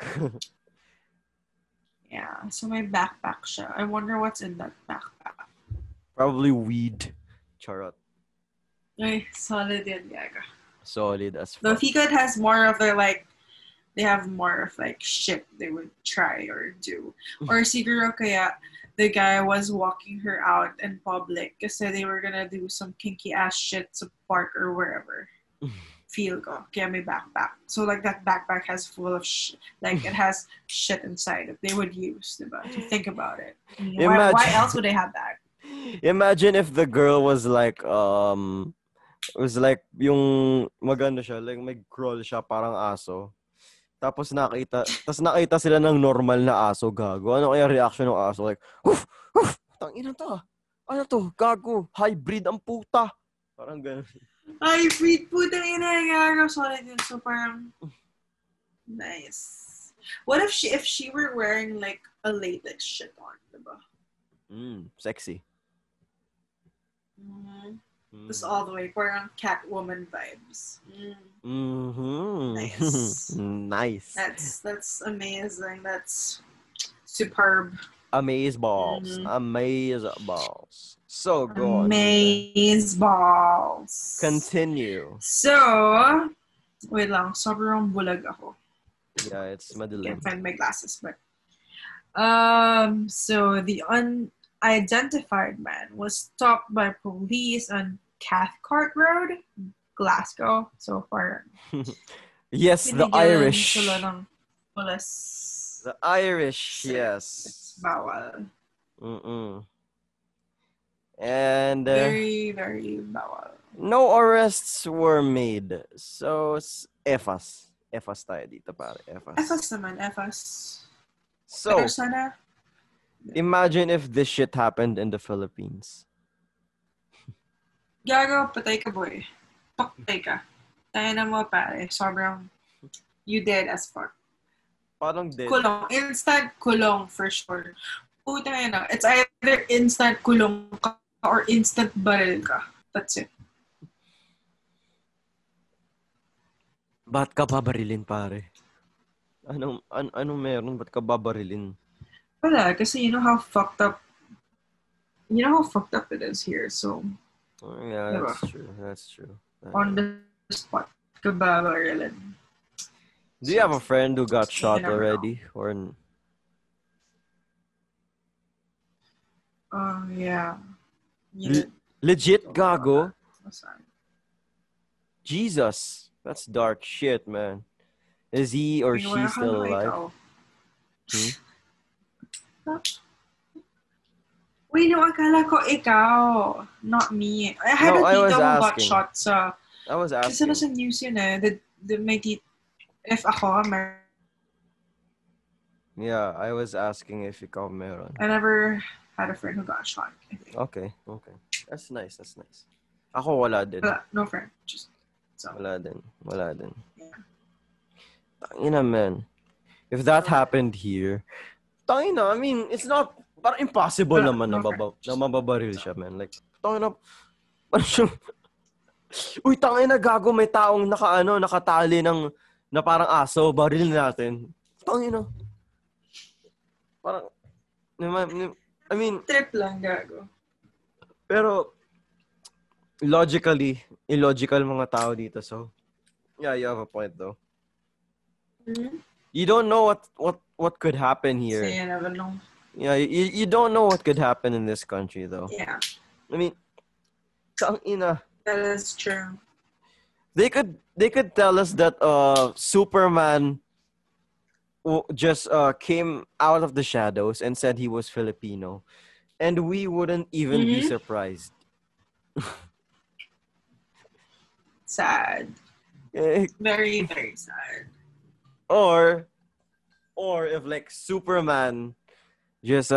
Yeah, so may backpack siya. I wonder what's in that backpack. Probably weed. Charot. Ay, solid yan, gaga. Solid as The fuck. Ficad has more of their, like, they have more of, like, shit they would try or do. Or siguro kaya the guy was walking her out in public kasi they were gonna do some kinky ass shit sa park or wherever. Feel ko. Kaya may backpack. So, like, that backpack has full of like, it has shit inside that they would use, diba? To think about it. I mean, why Imagine- else would they have that? Imagine if the girl was like yung maganda siya, like may crawl siya parang aso. Tapos nakita sila ng normal na aso, gago. Ano kaya reaction ng aso? Like, "Hoof! Hoof! Tangina to. Ano to? Gago. Hybrid ang puta." Parang ganun. Ay, freak putang ina, gago. Solid yun. So, parang, nice. What if she were wearing, like, a latex shit on, diba? Sexy. Just all the way, parang Catwoman vibes. Nice. Nice. That's amazing. That's superb. Amaze balls. Amaze balls. So, go on. Amaze balls. Continue. So, wait lang, sobrang bulag ako. Yeah, it's madilim. Can't find my glasses, but so the unidentified man was stopped by police on Cathcart Road, Glasgow. So far, Yes, the binigyan Irish. sila ng police. The Irish, yes. It's bawal. And Very, very bawal. no arrests were made. So, EFAS. EFAS tayo dito, pare. EFAS. Efas naman, Efas. So, Pero sana, imagine if this shit happened in the Philippines. gago, patay ka boy. Patay ka. Tayo na mo, pare. Sobrang you dead as fuck. Parang dead. Kulong. Instant kulong for sure. Puta na. It's either instant kulong ka or instant baril ka. That's it. Ba't ka babarilin, pare? Anong meron? Ba't ka babarilin? Wala, kasi you know how fucked up it is here. So, Oh, yeah, diba? That's true. On the spot ka babarilin. Do you have a friend who got shot never already? Or Yeah. Yeah. legit gago? Sorry. Jesus, that's dark shit, man. Is he or she still alive? Wait, no, akala ko ikaw. Not me. I had No, a I was tita who got asking. shot sa... I was Kasi asking. nasa news yun eh. May tita... If ako, Yeah, I was asking if ikaw meron. I never had a friend who got shot. I think. Okay. That's nice. Ako wala din. No friend. Just... So. Wala din. Yeah. Tangina, man. If that happened here, tangina, I mean, it's not, parang impossible naman na mababaril siya, man. Like, tangina, parang siya, uy, tangina, gago, may taong nakatali na parang aso, baril natin. Tangina. Parang, I mean, Trip lang, gago. pero, illogical mga tao dito, so, yeah, you have a point, though. Mm-hmm. You don't know what could happen here. So, you never know. Yeah, you don't know what could happen in this country, though. Yeah. I mean, tangina. That is true. They could tell us that Superman just came out of the shadows and said he was Filipino, and we wouldn't even be surprised. Sad. Very, very sad. Or if like Superman just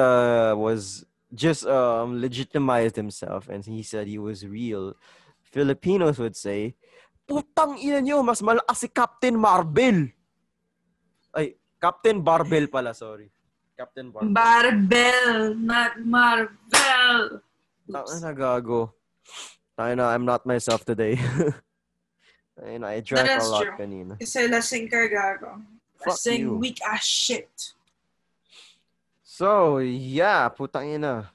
legitimized himself and he said he was real, Filipinos would say, "Putang ina niyo, mas malakas si Captain Marvel." Ay, Captain Barbell pala, sorry. Captain Barbell. Barbell, not Marvel. Tangina, gago. Tangina, I'm not myself today. And I drank a lot true. kanina. Kasi lasing ka, gago. Fuck Lasing you. weak ass shit. So, yeah, putang ina.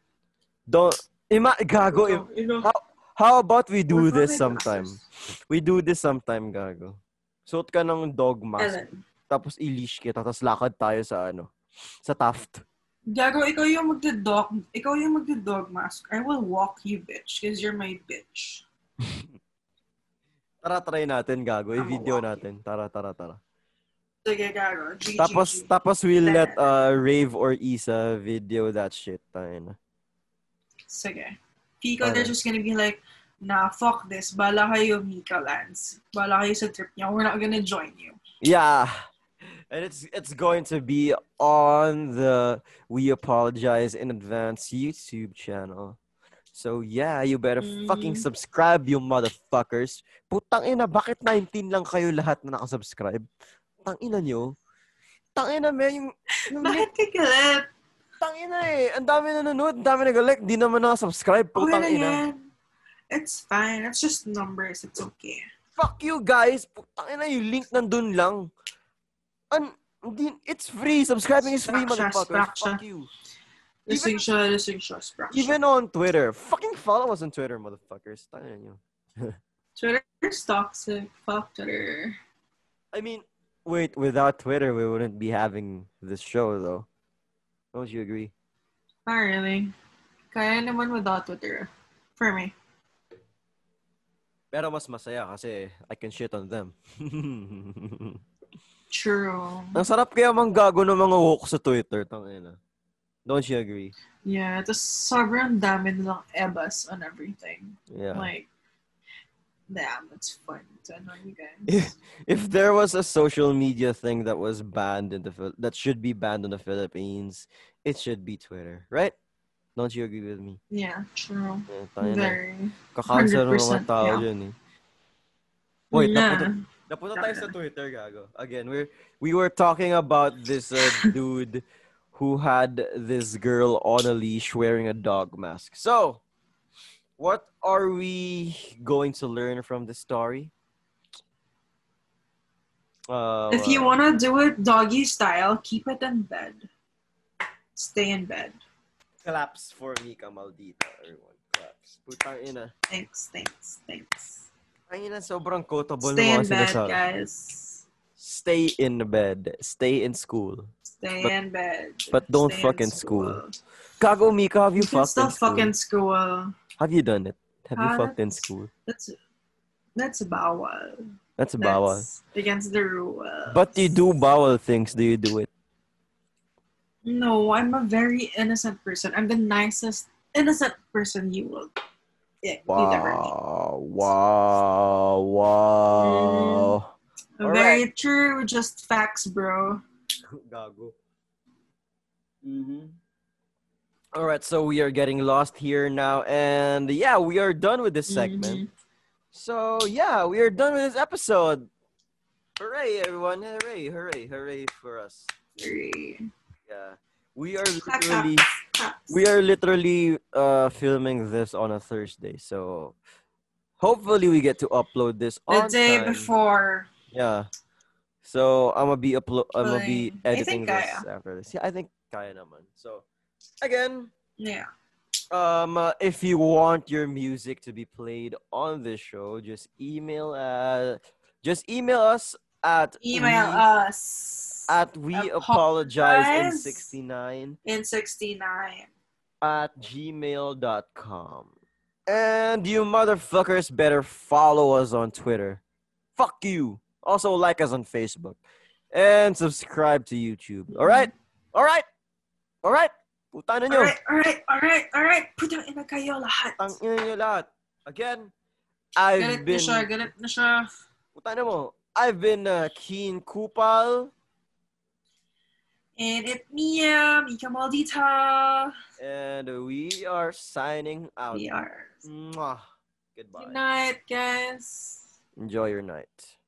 Gago. How about we do this sometime? We do this sometime, gago. Suot ka ng dog mask. Ellen. Tapos i-leash kita. Tapos lakad tayo sa Taft. Gago, ikaw yung magda-dog mask. I will walk you, bitch. Because you're my bitch. Tara, try natin, gago. I-video natin. Tara. Sige, gago. G. Tapos we'll let Rave or Isa video that shit. Tayo na. Sige. Pico, they're just gonna be like, nah, fuck this. Bala kayo, Mika Lance. Bala kayo sa trip niya. We're not gonna join you. Yeah. And it's going to be on the We Apologize in Advance YouTube channel. So yeah, you better fucking subscribe, you motherfuckers. Putang ina, bakit 19 lang kayo lahat na nakasubscribe? Putang ina nyo. Tang ina, yung Bakit ka galit? Tang ina ang dami nanonood, ang dami nag-like, di naman nakasubscribe. Putang Okay ina. yan. It's fine. It's just numbers. It's okay. Fuck you guys. Putang ina, yung link nandun lang. It's free. Subscribing is free, motherfuckers. Fuck you. Lising siya. Even on Twitter. Fucking follow us on Twitter, motherfuckers. Tangina nyo. Twitter's toxic. Fuck Twitter. I mean, wait, without Twitter, we wouldn't be having this show, though. Don't you agree? Not really. Kaya naman without Twitter. For me. Pero mas masaya kasi I can shit on them. True. Ang sarap kaya manggago ng mga woke sa Twitter. Tangina. Don't you agree? Yeah, tapos sobrang dami nilang ebas on everything. Yeah. Like, damn, it's fun to know you guys. If there was a social media thing that was banned that should be banned in the Philippines, it should be Twitter, right? Don't you agree with me? Yeah, true. Tangina. Very. Kakansar ng mga 100%, tao yeah. dyan eh. Wait, Nah. napunta tayo sa Twitter, gago. Again, we were talking about this dude who had this girl on a leash wearing a dog mask. So, what are we going to learn from this story? If you wanna do it doggy style, keep it in bed. Stay in bed. Claps for Mika Maldita, everyone. Claps. Putang ina. Thanks. Ay ina, sobrang quotable ng Stay mga in bed, sinasabi. guys. Stay in bed. Stay in school. Stay in bed. But don't Stay fuck in school. Gago, Mika, have you You can fucked still in school? fuck in school. Have you done it? Have you Ah, fucked in that's- school? That's bawal. That's bawal. That's against the rule. But you do bowel things. Do you do it? No, I'm a very innocent person. I'm the nicest innocent person you will you'd ever meet. Wow. Very true, just facts, bro. Gago. All right, so we are getting lost here now, and yeah, we are done with this segment. So yeah, we are done with this episode. Hooray, everyone! Hooray for us! Very Yeah, we are clap, literally claps. filming this on a Thursday, so hopefully we get to upload this The on day time. before. Yeah. So I'm gonna be I editing think this kaya. after this. Yeah, I think kaya naman. So again, Yeah. if you want your music to be played on this show, just email us at Email us we Apologize. apologize in 69 in 69. at gmail.com. And you motherfuckers better follow us on Twitter. Fuck you. Also like us on Facebook. And subscribe to YouTube. Alright? Putang na nyo. Alright. Putang ina kayo lahat. Ang ina nyo lahat. Again, I've been... Galit na siya. Putang na mo. I've been Keen Kupal. And it's me, Mika Maldita. And we are signing out. We are. Mwah. Goodbye. Good night, guys. Enjoy your night.